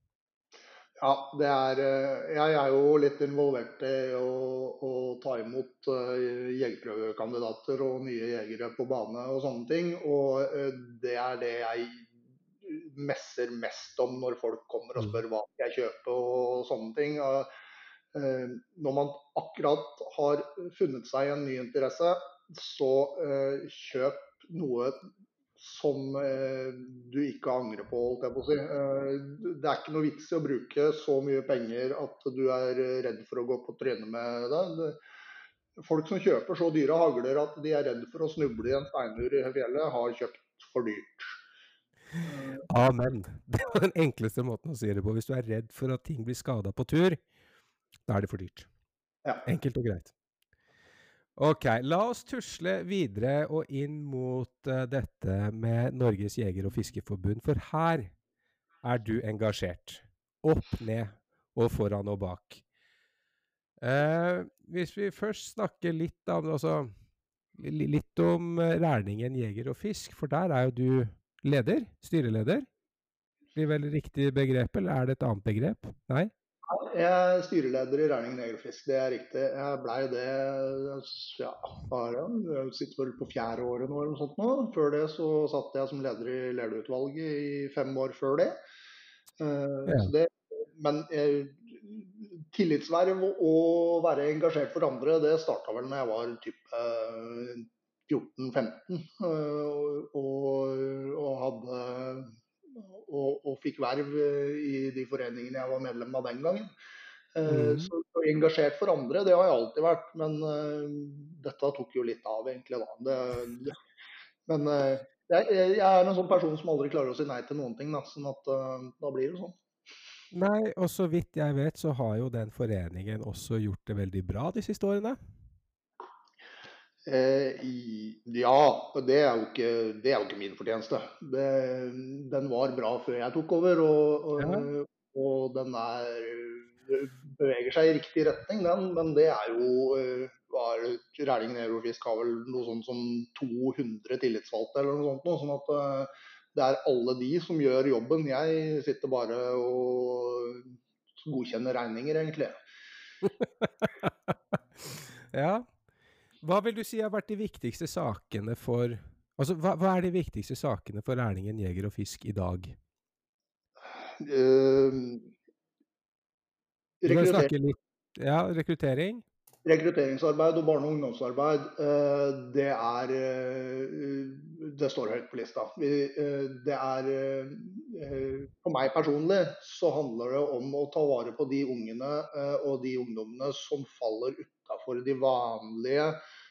Ja, det er eh, Jeg er jo litt involvert i å, å ta imot eh, jegerprøvekandidater og nye jegere på bane og sånne ting. Og eh, det er det jeg messer mest om når folk kommer og Mm. spør hva skal jeg kjøpe og sånne ting. Og, eh, når man akkurat har funnet seg en ny interesse, så eh, kjøp noe som eh, du ikke angrer på, holdt jeg på å si. Eh, det er ikke noe vits i å bruke så mye penger at du er redd for å gå på trynet med det. det folk som kjøper så dyre hagler at de er redd for å snuble i en steinmur i fjellet, har kjøpt for dyrt. Eh, Amen. Det var den enkleste måten å si det på. Hvis du er redd for at ting blir skada på tur, da er det for dyrt. ja. Enkelt og greit. Ok, la oss tusle videre og inn mot eh, dette med Norges Jeger- og Fiskerforbund, for her er du engasjert. Opp, ned og foran og bak. Eh, hvis vi først snakker litt om, altså, li- litt om eh, Rælingen Jeger og Fisk, for der er jo du leder, styreleder. Blir vel riktig begrep, eller er det et annet begrep? Nei? Jeg er styreleder i Rælingen Jeger og Fisk, det er riktig. Jeg blei det ja, bare, jeg sitter vel på fjerde året nå eller noe sånt nå. Før det så satt jeg som leder i lederutvalget i fem år før det. Eh, Ja. Så det men eh, tillitsverv og å være engasjert for andre, det starta vel når jeg var type eh, fjorten femten, og, og, og hadde og, og fikk verv i de foreningene jeg var medlem av den gangen. Mm. Så, så engasjert for andre, det har jeg alltid vært, men dette tok jo litt av egentlig da. Det, det, men jeg, jeg er en sånn person som aldri klarer å si nei til noen ting, da, sånn at da blir det sånn. Nei, og så vidt jeg vet, så har jo den foreningen også gjort det veldig bra de siste årene. Eh, i, ja, det er, jo ikke, det er jo ikke min fortjeneste. Det, den var bra før jeg tok over, og, Ja. og, og den er, beveger seg i riktig retning, den. Men det er jo var, Rælingen Eurofisk har vel noe sånt som to hundre tillitsvalgte eller noe sånt. Noe, sånn at det er alle de som gjør jobben. Jeg sitter bare og godkjenner regninger, egentlig. Ja. Hva vil du si har vært de viktigste sakene for Altså, hva, hva er de viktigste sakene for Rælingen Jeger og Fisk i dag? Uh, Du kan snakke litt Ja, rekruttering? Rekrutteringsarbeid og barne- og ungdomsarbeid, det er Det står høyt på lista. Det er For meg personlig så handler det om å ta vare på de ungene og de ungdommene som faller utenfor de vanlige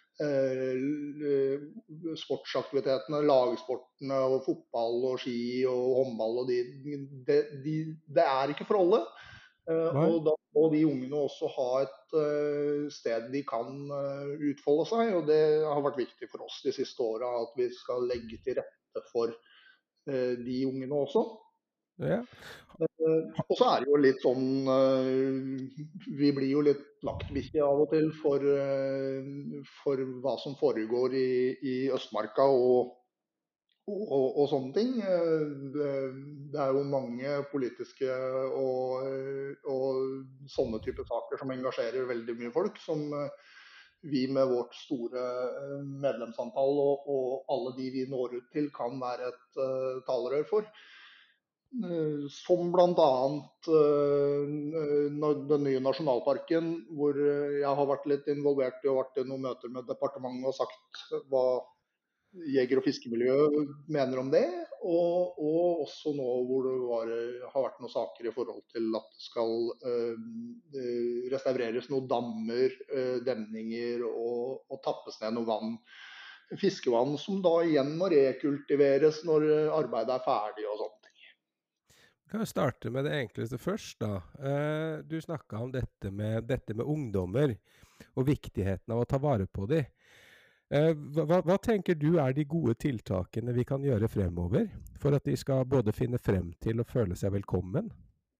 sportsaktivitetene, lagsportene og fotball og ski og håndball og de, de, de, det er ikke for alle. Nei. Og da må de ungene også ha et uh, sted de kan uh, utfolde seg, og det har vært viktig for oss de siste åra at vi skal legge til rette for uh, de ungene også. Ja. Uh, og så er det jo litt sånn Vi blir jo litt vaktbikkje av og til for, for hva som foregår i, i Østmarka og Og, og, og sånne ting. Det, det er jo mange politiske og, og sånne type saker som engasjerer veldig mye folk, som vi med vårt store medlemsantall og, og alle de vi når ut til, kan være et uh, talerør for. Uh, som bl.a. Uh, den nye nasjonalparken, hvor jeg har vært litt involvert i og vært i noen møter med departementet og sagt hva jeger- og fiskemiljøet mener om det, og, og også nå hvor det var, har vært noen saker i forhold til at det skal uh, restaureres noen dammer, uh, demninger og, og tappes ned noe vann. Fiskevann som da igjen må rekultiveres når arbeidet er ferdig og sånne ting. Vi kan starte med det enkleste først da. Uh, du snakket om dette med, dette med ungdommer og viktigheten av å ta vare på dem. Hva, hva tenker du er de gode tiltakene vi kan gjøre fremover, for at de skal både finne frem til og føle seg velkommen?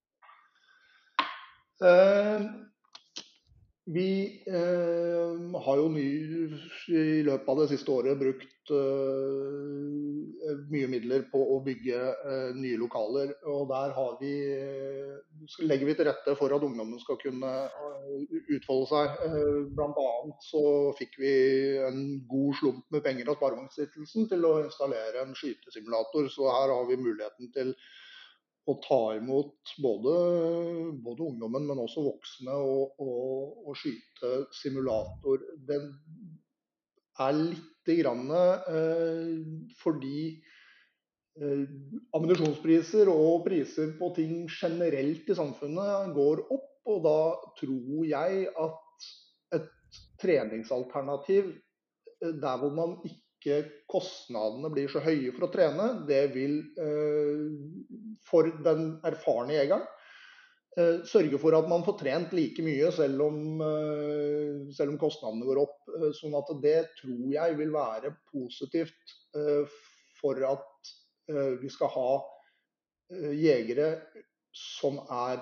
Uh, vi uh, har jo ny, i løpet av det siste året brukt uh, mye midler på å bygge nye lokaler. Og der har vi, legger vi til rette for at ungdommen skal kunne utfolde seg. Blant annet så fikk vi en god slump med penger av Sparebankstiftelsen til å installere en skytesimulator. Så her har vi muligheten til å ta imot både, både ungdommen, men også voksne og, og, og skyte simulator. Den er litt grann eh, fordi eh, ammunisjonspriser og priser på ting generelt i samfunnet går opp, og da tror jeg at et treningsalternativ der hvor man ikke kostnadene blir så høye for å trene, det vil eh, for den erfarne jegeren eh, sørge for at man får trent like mye selv om, eh, selv om kostnadene går opp. Eh, sånn at det tror jeg vil være positivt eh, for at eh, vi skal ha eh, jegere som er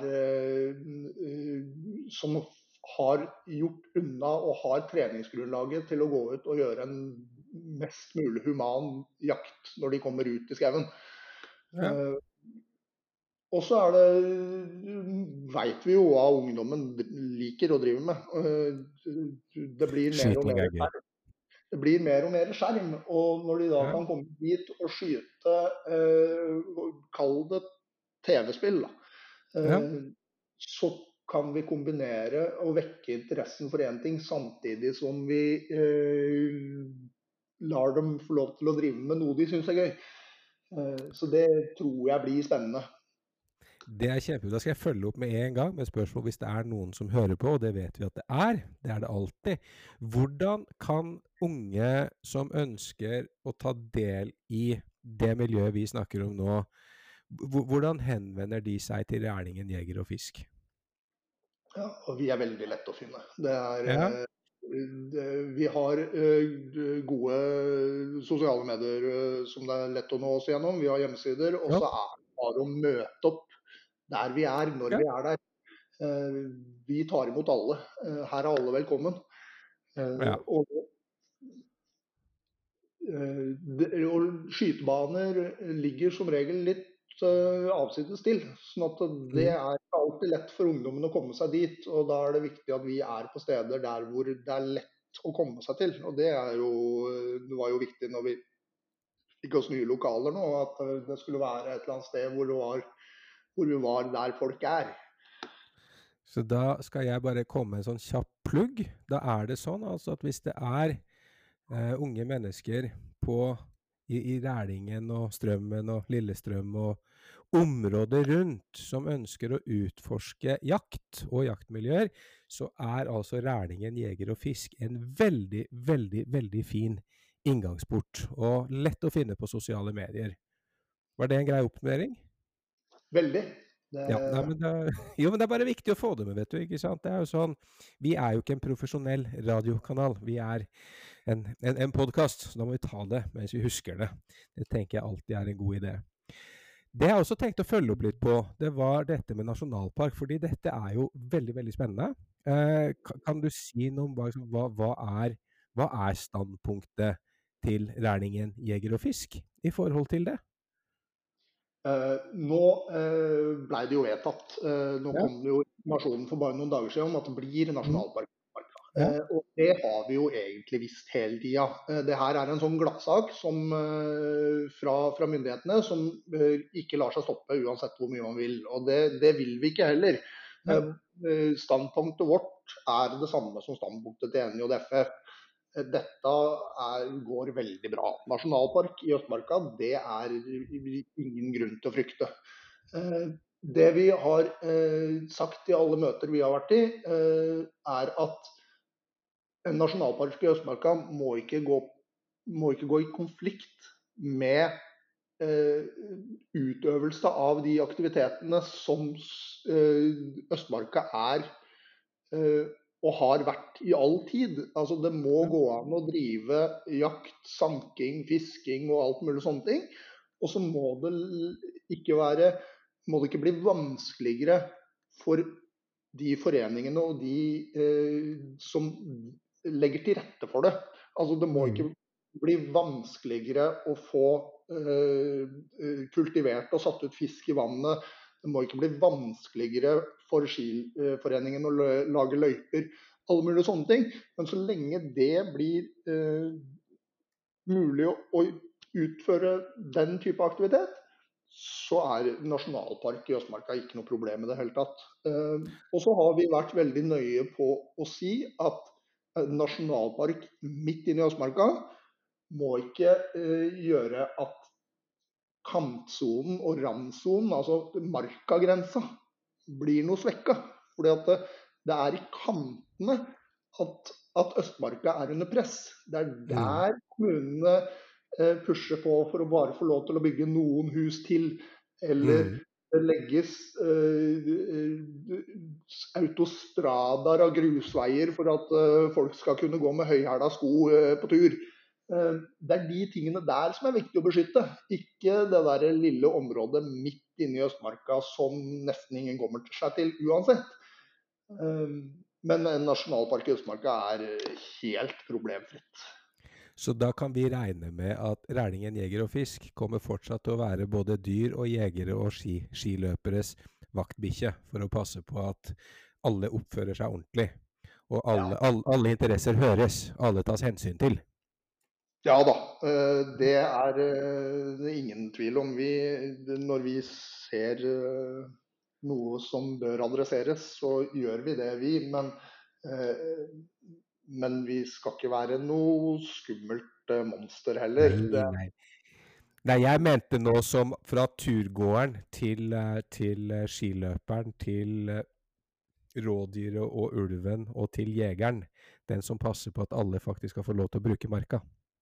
eh, som har gjort unna og har treningsgrunnlaget til å gå ut og gjøre en mest mulig human jakt når de kommer ut i skauen. Ja. Uh, og så er det, vet vi jo hva ungdommen liker å drive med. Uh, det blir mer og mer skjerm. Det blir mer og mer skjerm, og når de da Ja. kan komme dit og skyte, uh, kall det T V-spill, da, uh, Ja. så kan vi kombinere og vekke interessen for én ting, samtidig som vi eh, lar dem få lov til å drive med noe de synes er gøy. Så det tror jeg blir spennende. Det er kjempebra. Da skal jeg følge opp med en gang med spørsmål hvis det er noen som hører på, og det vet vi at det er. Det er det alltid. Hvordan kan unge som ønsker å ta del i det miljøet vi snakker om nå, hvordan henvender de seg til Rælingen Jeger og Fisk? Ja, og vi er veldig lett å finne. Det er, Ja. det, vi har gode sosiale medier som det er lett å nå oss gjennom. Vi har hjemmesider, og så er det bare å møte opp der vi er, når Ja. vi er der. Vi tar imot alle. Her er alle velkommen. Ja. Og, og skytebaner ligger som regel litt avsides til, sånn at det er alltid lett for ungdommen å komme seg dit, og da er det viktig at vi er på steder der hvor det er lett å komme seg til, og det er jo, det var jo viktig når vi fikk oss nye lokaler nå, at det skulle være et eller annet sted hvor, det var, hvor vi var der folk er. Så da skal jeg bare komme med en sånn kjapp plugg. Da er det sånn altså at hvis det er uh, unge mennesker på I, i Rælingen og Strømmen og Lillestrøm og området rundt som ønsker å utforske jakt og jaktmiljøer, så er altså Rælingen Jeger og Fisk en veldig, veldig, veldig fin inngangsport, og lett å finne på sosiale medier. Var det en grei oppsummering? Veldig. Det... Ja, nei, men det, jo, men det er bare viktig å få det med, vet du, ikke sant? Det er jo sånn, vi er jo ikke en profesjonell radiokanal, vi er en, en, en podcast, så da må vi ta det mens vi husker det. Det tenker jeg alltid er en god idé. Det jeg også tenkte å følge opp litt på, det var dette med nasjonalpark, fordi dette er jo veldig, veldig spennende. Eh, kan, kan du si noe om hva, hva, er, hva er standpunktet til Rælingen Jeger og Fisk i forhold til det? Uh, nå uh, ble det jo vedtatt. Uh, nå ja. kom det jo informasjonen for bare noen dager siden om at det blir nasjonalpark. Ja. Og det har vi jo egentlig visst hele tida. Det her er en sånn glattsak som, fra, fra myndighetene som ikke lar seg stoppe uansett hvor mye man vil. Og det, det vil vi ikke heller. Ja. Standpunktet vårt er det samme som standpunktet til N J F F. Dette er, går veldig bra. Nasjonalpark i Østmarka, det er ingen grunn til å frykte. Det vi har sagt i alle møter vi har vært i, er at en nasjonalpark i Østmarka må ikke gå, må ikke gå i konflikt med utøvelse av de aktivitetene som Østmarka er og har vært i all tid. Altså det må gå an å drive jakt, sanking, fisking og alt mulig sånne ting. Og så må det ikke være, må det ikke bli vanskeligere for de foreningene og de eh, som legger til rette for det. Altså det må ikke bli vanskeligere å få eh, kultivert og satt ut fisk i vannet. Det må ikke bli vanskeligere for skiforeningen å lage løyper, alle mulige sånne ting. Men så lenge det blir eh, mulig å, å utføre den type aktivitet, så er nasjonalpark i Østmarka ikke noe problem i det hele tatt. Eh, og så har vi vært veldig nøye på å si at nasjonalpark midt inne i Østmarka må ikke eh, gjøre at kantsonen og randsonen, altså markagrensa, blir noe svekka. Fordi at det, det er i kantene at, at Østmarka er under press. Det er der kommunene eh, pusher på for å bare få lov til å bygge noen hus til, eller mm. det legges eh, autostradaer av grusveier for at eh, folk skal kunne gå med høyhæla sko eh, på tur. Det er de tingene der som er viktig å beskytte, ikke det der lille området midt inne i Østmarka som nesten ingen kommer seg til uansett. Men en nasjonalpark i Østmarka er helt problemfritt. Så da kan vi regne med at Rælingen Jeger og Fisk kommer fortsatt til å være både dyr og jegere og ski, skiløperes vaktbikkje, for å passe på at alle oppfører seg ordentlig, og alle, ja. alle, alle interesser høres, alle tas hensyn til. Ja da, det er det ingen tvil om. Vi, når vi ser noe som bør adresseres, så gjør vi det, vi. Men, men vi skal ikke være noe skummelt uh, monster heller. Nei, Det, nei. Nei, jeg mente nå som fra turgåeren til, eh, til eh, skiløperen, til eh, rådyret og ulven og til jegeren. Den som passer på at alle faktisk skal få lov til å bruke marka.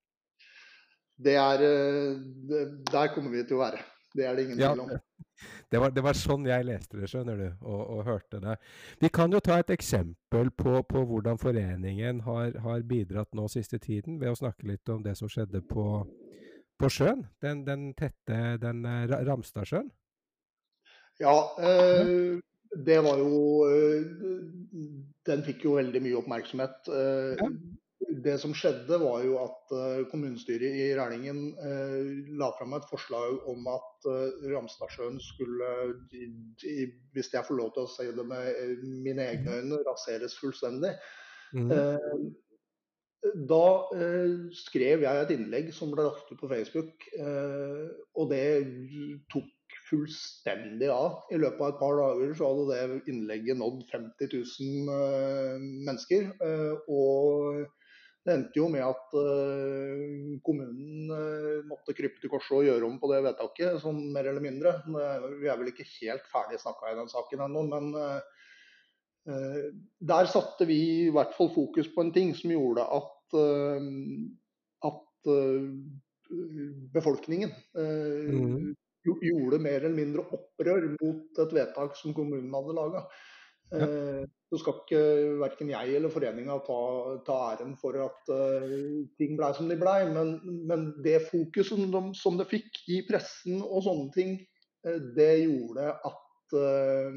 det er, uh, det, der kommer vi til å være. Det er det ingen Ja, tvil om. det var, det var sånn jeg leste det, skjønner du, og, og hørte det. Vi kan jo ta et eksempel på, på hvordan foreningen har, har bidratt nå siste tiden, ved å snakke litt om det som skjedde på, på sjøen. Den, den tette, den uh, Ramstadsjøen. Ja, Ja. uh, det var jo uh, Den fikk jo veldig mye oppmerksomhet. Uh, Ja. det som skjedde var jo at uh, kommunestyret i Rælingen uh, la fram et forslag om at uh, Ramstadsjøen skulle, de, de, hvis jeg får lov til å si det med mine egne øyne, raseres fullstendig. Mhm. Uh, da uh, skrev jeg et innlegg som ble lagt ut på Facebook, uh, og det tok fullstendig av. I løpet av et par dager så hadde det innlegget nådd femti tusen uh, mennesker, uh, og det endte jo med at uh, kommunen uh, måtte krype til korset og gjøre om på det vedtaket, sånn mer eller mindre. Vi er vel ikke helt ferdig snakka i den saken ennå, men uh, uh, der satte vi i hvert fall fokus på en ting som gjorde at, uh, at uh, befolkningen Mhm. uh, gjorde mer eller mindre opprør mot et vedtak som kommunen hadde laga. Ja. Så skal ikke verken jeg eller foreninga ta, ta æren for at uh, ting blei som de blei, men, men det fokuset som, de, som det fikk i pressen og sånne ting, uh, det gjorde at uh,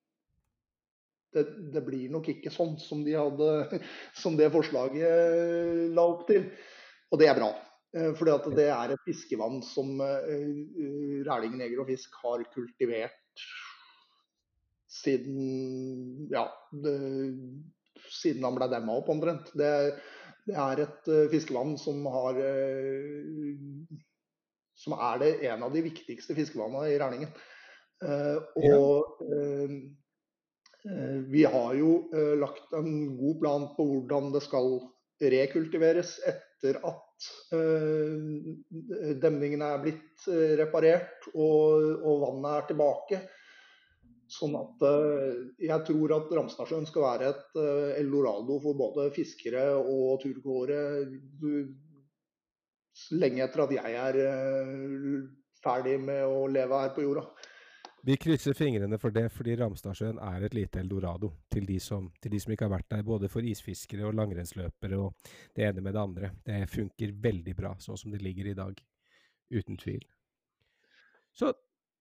det, det blir nok ikke sånn som, de hadde, som det forslaget la opp til. Og det er bra. Uh, fordi at det er et fiskevann som uh, Rælingen Jeger og Fisk har kultivert siden ja, det, siden han ble demma opp omtrent. Det, det er et uh, fiskevann som har uh, som er det en av de viktigste fiskevannene i Rælingen. Uh, Ja. og uh, uh, vi har jo uh, lagt en god plan på hvordan det skal rekultiveres etter at uh, demningene er blitt uh, reparert og, og vannet er tilbake. Sånn at uh, jeg tror at Ramstadsjøen skal være et uh, eldorado for både fiskere og turgåere lenge etter at jeg er uh, ferdig med å leve her på jorda. Vi krysser fingrene for det, fordi Ramstadsjøen er et lite eldorado til de, som, til de som ikke har vært der, både for isfiskere og langrennsløpere og det ene med det andre. Det funker veldig bra, sånn som det ligger i dag, uten tvil. Så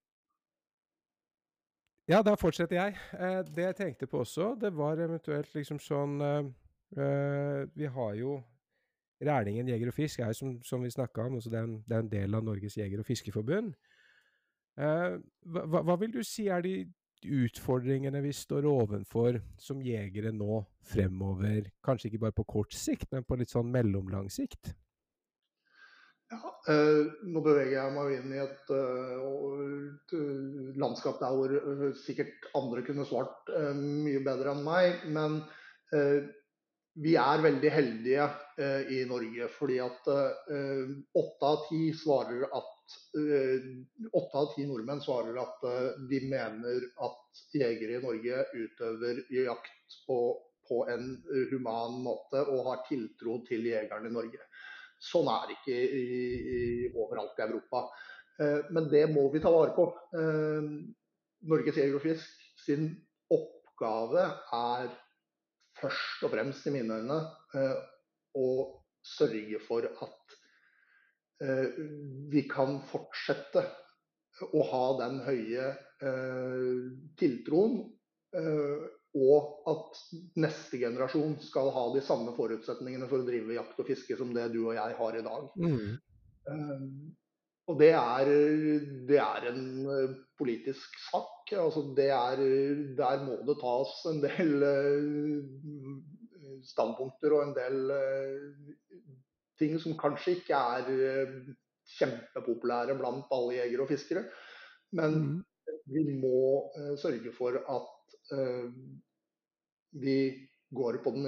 ja, da fortsetter jeg. Eh, det jeg tenkte på også, det var eventuelt liksom sånn eh, eh, Vi har jo Rælingen Jeger og Fisk, er jo som, som vi snakka om, altså det, er en, det er en del av Norges Jeger- og Fiskerforbund. Eh, hva, hva vil du si er de utfordringene vi står ovenfor som jegere nå fremover? Kanskje ikke bare på kort sikt, men på litt sånn mellomlang sikt? Ja, uh, nå beveger jeg meg inn i et, uh, et landskap der hvor uh, sikkert andre kunne svart uh, mye bedre enn meg. Men uh, vi er veldig heldige uh, i Norge, fordi at åtte av ti svarer at åtte av ti nordmenn svarer at uh, de mener at jegere i Norge utøver jakt på, på en human måte og har tiltro til jegerne i Norge. Sånn er det ikke i, i, overalt i Europa. Eh, men det må vi ta vare på. Eh, Norges Jeger og Fisk sin oppgave er først og fremst i mine øyne eh, å sørge for at eh, vi kan fortsette å ha den høye eh, tiltroen, eh, og at neste generasjon skal ha de samme forutsetningene for å drive jakt og fiske som det du og jeg har i dag. Mm. Eh, og det er, det er en eh, politisk sak. Altså det er, der må det tas en del eh, standpunkter og en del eh, ting som kanskje ikke er eh, kjempepopulære blant alle jegere og fiskere. Men Mm. vi må uh, sørge for at uh, vi går på den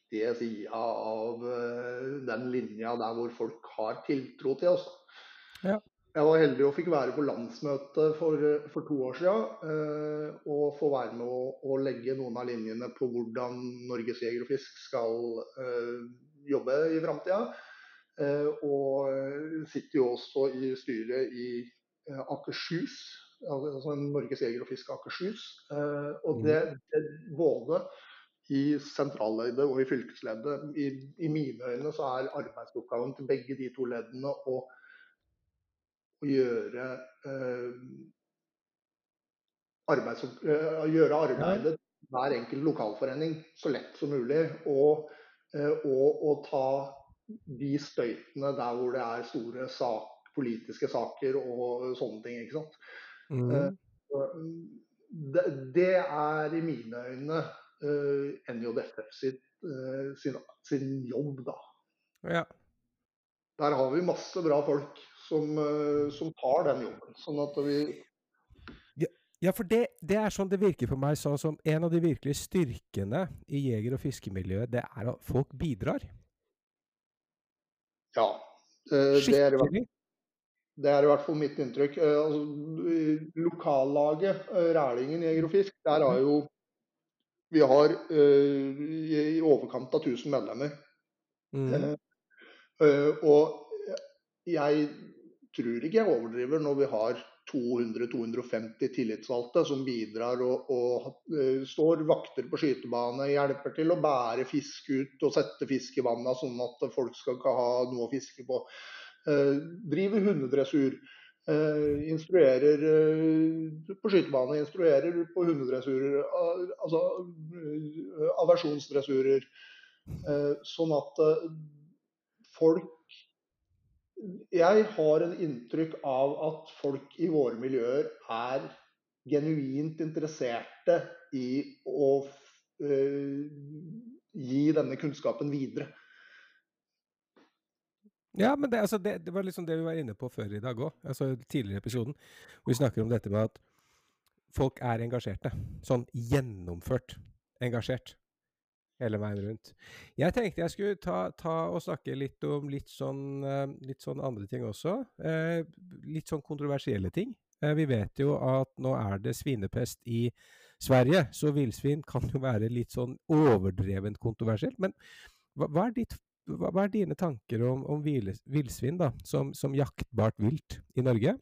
viktige sida av den linja der hvor folk har tiltro til oss. Ja. Jeg var heldig og fikk være på landsmøtet for, for to år siden, eh, og få være med å, å legge noen av linjene på hvordan Norges Jeger og Fisk skal eh, jobbe i framtida. Eh, og sitter jo også i styret i eh, Akershus, altså Norges Jeger og Fisk Akershus. Eh, og det, det både i sentralleddet og i fylkesleddet, i, i mine øyne så er arbeidsoppgaven til begge de to leddene å å gjøre, eh, arbeids, eh, gjøre arbeidet hver enkelt lokalforening så lett som mulig, og, eh, og, og ta de støytene der hvor det er store sak, politiske saker og sånne ting. Ikke sant? Mm. Eh, det, det er i mine øyne eh, N J F F sitt, eh, sin, sin jobb, da. Ja. Der har vi masse bra folk som, eh, som tar den jobben. Sånn at vi Ja, ja, for det, det er sånn det virker for meg, sånn som en av de virkelige styrkene i jeger- og fiskemiljøet, det er at folk bidrar. Ja. eh, Det er, i hvert- Skikkelig. det er i hvert fall mitt inntrykk. Eh, Altså, i lokallaget eh, Rælingen Jeger og Fisk, der har jo vi har eh, i i overkant av tusen medlemmer. Mm. Eh, eh, og jeg tror ikke jeg overdriver når vi har to hundre til to hundre og femti tillitsvalgte som bidrar og, og eh, står vakter på skytebane, hjelper til å bære fisk ut og sette fisk i vannet sånn at folk skal ikke ha noe å fiske på. Eh, driver hundedressur. eh, instruerer eh, på skytebane, instruerer på hundedressurer, al- altså eh, aversjonsdressurer. Eh, sånn at eh, folk Jeg har en inntrykk av at folk i våre miljøer er genuint interesserte i å eh, gi denne kunnskapen videre. Ja, men det, altså, det, det var liksom det vi var inne på før i dag òg, altså tidligere i episoden. Hvor vi snakker om dette med at folk er engasjerte. Sånn gjennomført engasjert. Hele veien rundt. Jeg tenkte jeg skulle ta, ta og snakke litt om litt sånn, eh, litt sånn andre ting også. Eh, litt sånn kontroversielle ting. Eh, vi vet jo at nå er det svinepest i Sverige, så villsvin kan jo være litt sånn overdrevent kontroversielt. Men hva, hva, er, ditt, hva, hva er dine tanker om, om ville- villsvin da, som, som jaktbart vilt i Norge?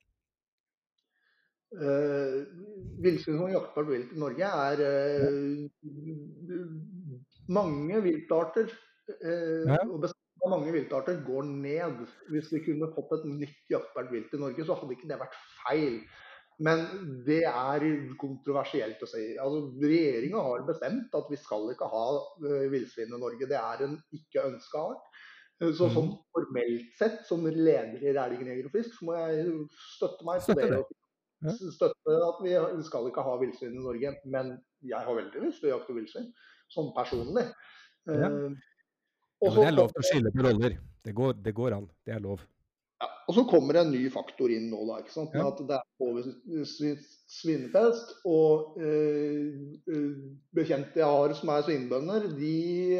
Eh, Villsvin som jaktbart vilt i Norge er Ja. eh, mange viltarter. Eh, Ja. og bestanden av mange viltarter går ned. Hvis vi kunne fått et nytt jaktbart vilt i Norge, så hadde ikke det vært feil. Men det er kontroversielt å si. Altså, Regjeringa har bestemt at vi skal ikke ha uh, villsvin i Norge. Det er en ikke ønska art. Eh, Så sånn Mm. formelt sett, som leder i Rælingen Jeger og Fisk, så må jeg støtte meg på det. Støtter det. Og Ja. støtte at vi vi skal ikke ha villsvin i Norge. Men jeg har veldig lyst til å jakte villsvin, sånn personlig. Ja. Eh, Ja, og men så det er lov kom til å skille på roller. Det går, det går an. Det er lov. Ja, og så kommer det en ny faktor inn nå, da, ikke sant? Med Ja. at det er over svinepest. Og eh, eh, bekjente jeg har som er svinebønder, de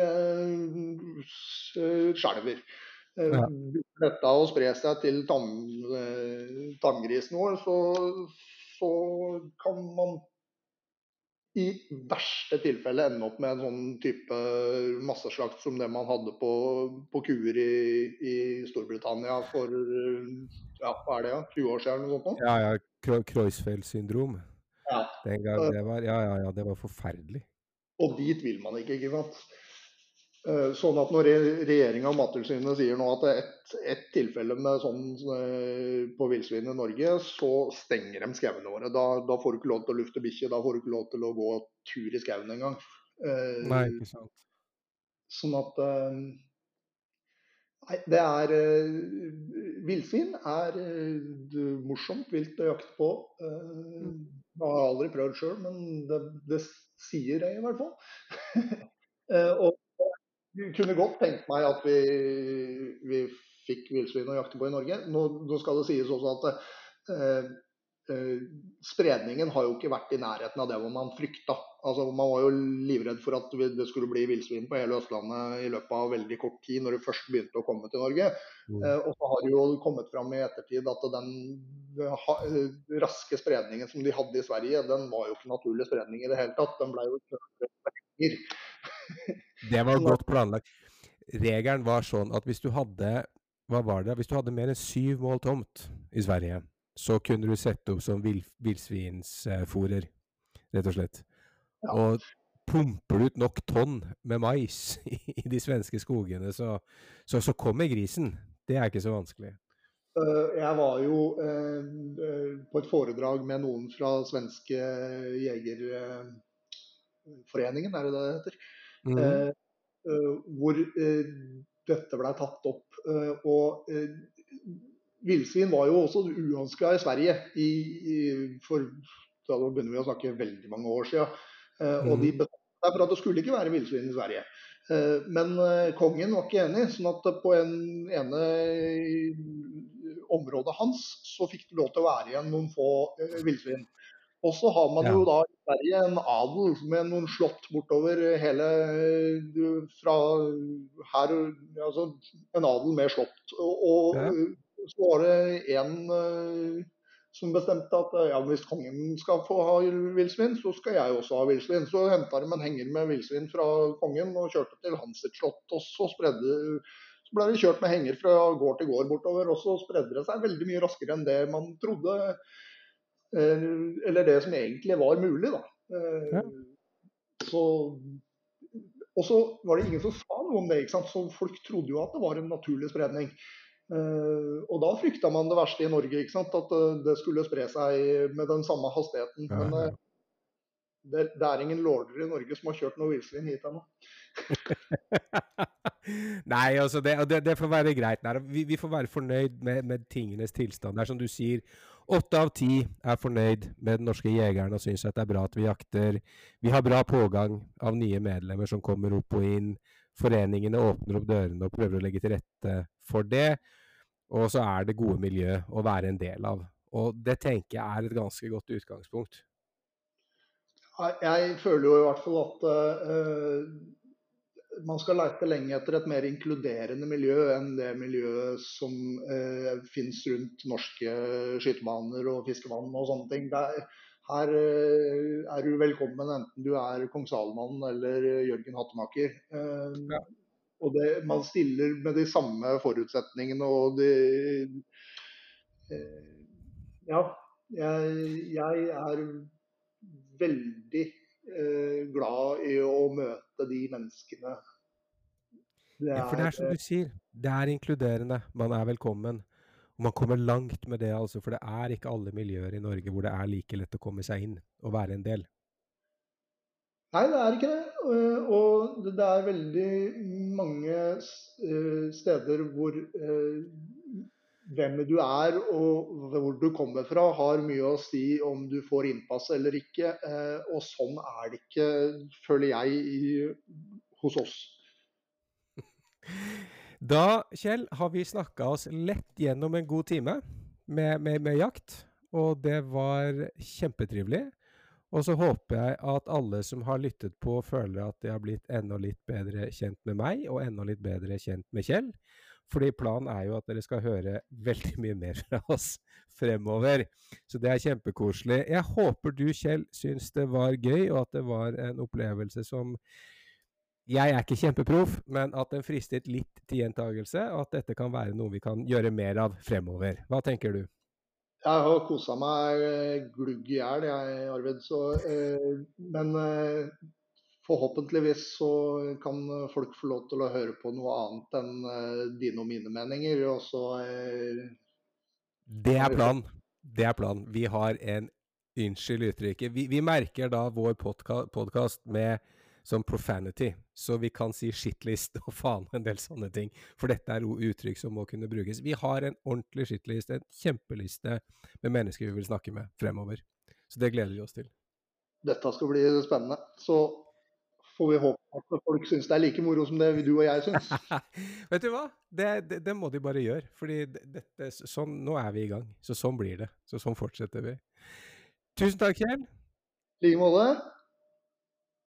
eh, s- skjelver. Eh, Ja. Begynner dette å spre seg til tam, eh, tamgrisen vår, så, så kan man i verste tilfelle ende opp med en sånn type masseslakt som det man hadde på, på kuer i, i Storbritannia for ja, hva er det, ja, tjue år siden eller noe sånt. nå. Ja, ja, Cro- Creutzfeldt-syndrom. Ja. Den gang, Eh, det var, ja, ja, ja, det var forferdelig. Og dit vil man ikke, ikke sant. Eh, Sånn at når re- regjeringa og Mattilsynet sier nå at det er ett et tilfelle med sånn eh, på villsvin i Norge, så stenger de skauene våre. Da, da får du ikke lov til å lufte bikkje, da får du ikke lov til å gå tur i skauen engang. Nei, Eh, ikke sant. Sånn at eh, Nei, det er uh, Villsvin er uh, morsomt vilt å jakte på. Uh, Mm. jeg har aldri prøvd sjøl, men det, det sier jeg i hvert fall. uh, og jeg kunne godt tenkt meg at vi, vi fikk villsvin å jakte på i Norge. Nå, nå skal det sies også at uh, eh, spredningen har jo ikke vært i nærheten av det hvor man frykta. Altså, man var jo livredd for at det skulle bli villsvin på hele Østlandet i løpet av veldig kort tid når det først begynte å komme til Norge. Mm. Eh, og så har det jo kommet fram i ettertid at den ha, raske spredningen som de hadde i Sverige, den var jo ikke naturlig spredning i det hele tatt. Den ble jo kjørt med henger. Det var godt planlagt. Regelen var sånn at hvis du hadde, hva var det, hvis du hadde mer enn syv mål tomt i Sverige, så kunne du sette opp som vil, vilsvinsfôrer, rett og slett. Ja. Og pumper du ut nok tonn med mais i, i de svenske skogene, så, så, så kommer grisen. Det er ikke så vanskelig. Jeg var jo eh, på et foredrag med noen fra svenske jegerforeningen, er det det heter? Mm. Eh, eh, hvor eh, dette ble tatt opp. Eh, og eh, villsvin var jo også uønsket i Sverige i, i, for da begynner vi å snakke veldig mange år siden. Eh, mm. Og de bestemte seg for at det skulle ikke være villsvin i Sverige. Eh, men eh, kongen var ikke enig, sånn at på en ene området hans så fikk det lov til å være igjen noen få eh, villsvin. Og så har man ja. jo da i Sverige en adel med noen slott bortover hele fra her, altså en adel med slott. Og, og ja. så var det en uh, som bestemte at ja, hvis kongen skal få ha villsvin, så skal jeg også ha villsvin. Så hentet de en henger med villsvin fra kongen og kjørte til hans slott. Og så, spredde, så ble det kjørt med henger fra gård til gård bortover, og så spredde det seg veldig mye raskere enn det man trodde. Eller det som egentlig var mulig, da. Ja. Så, og så var det ingen som sa noe om det, ikke sant? Så folk trodde jo at det var en naturlig spredning. Og da frykta man det verste i Norge, ikke sant? At det skulle spre seg med den samme hastigheten. Ja, ja. Men det, det er ingen lorder i Norge som har kjørt noe villsvin hit ennå. Nei, altså det, det, det får være greit. Vi, vi får være fornøyd med, med tingenes tilstand. Det er som du sier, åtte av ti er fornøyd med den norske jegeren og synes at det er bra at vi jakter. Vi har bra pågang av nye medlemmer som kommer opp og inn. Foreningene åpner opp dørene og prøver å legge til rette for det. Og så er det gode miljø å være en del av. Og det tenker jeg er et ganske godt utgangspunkt. Jeg føler jo i hvert fall at uh, man skal lete lenge etter et mer inkluderende miljø enn det miljøet som uh, finnes rundt norske skytebaner og fiskevann og sånne ting. Der, her uh, er du velkommen enten du er Kong Salman eller Jørgen Hattemaker. Uh, ja. Og det, man stiller med de samme forutsetningene og de uh, Ja, jeg, jeg er veldig eh, glad i å møte de menneskene. Det er, ja, for det er som du sier, det er inkluderende, man er velkommen. Og man kommer langt med det, altså, for det er ikke alle miljøer i Norge hvor det er like lett å komme seg inn og være en del. Nei, det er ikke det. Og det er veldig mange steder hvor hvem du er og hvor du kommer fra har mye å si om du får innpass eller ikke, og sånn er det ikke, føler jeg, i, hos oss. Da, Kjell, har vi snakket oss lett gjennom en god time med, med, med jakt, og det var kjempetrivelig. Og så håper jeg at alle som har lyttet på føler at de har blitt enda litt bedre kjent med meg, og enda litt bedre kjent med Kjell. Fordi planen er jo at dere skal høre veldig mye mer fra oss fremover. Så det er kjempekoselig. Jeg håper du, Kjell, syns det var gøy, og at det var en opplevelse som jeg er ikke kjempeproff, men at den fristet litt til gjentagelse, og at dette kan være noe vi kan gjøre mer av fremover. Hva tenker du? Jeg har koset meg glugg i hjel, jeg, Arvid. Så, eh, men eh, forhåpentligvis så kan folk få lov til å høre på noe annet enn eh, dine og mine meninger. Og så, eh, det er planen. Det er planen. Vi har en, unnskyld uttrykket, vi, vi merker da vår podka- podcast med som profanity, så vi kan si shitlist og faen en del sånne ting, for dette er uttrykk som må kunne brukes. Vi har en ordentlig shitlist, en kjempeliste med mennesker vi vil snakke med fremover, så det gleder vi oss til. Dette skal bli spennende, så får vi håpe at folk synes det er like moro som det du og jeg synes. Vet du hva? Det, det, det må de bare gjøre, fordi det, dette, sånn, nå er vi i gang, så sånn blir det. Så sånn fortsetter vi. Tusen takk, Kjell. I like måte.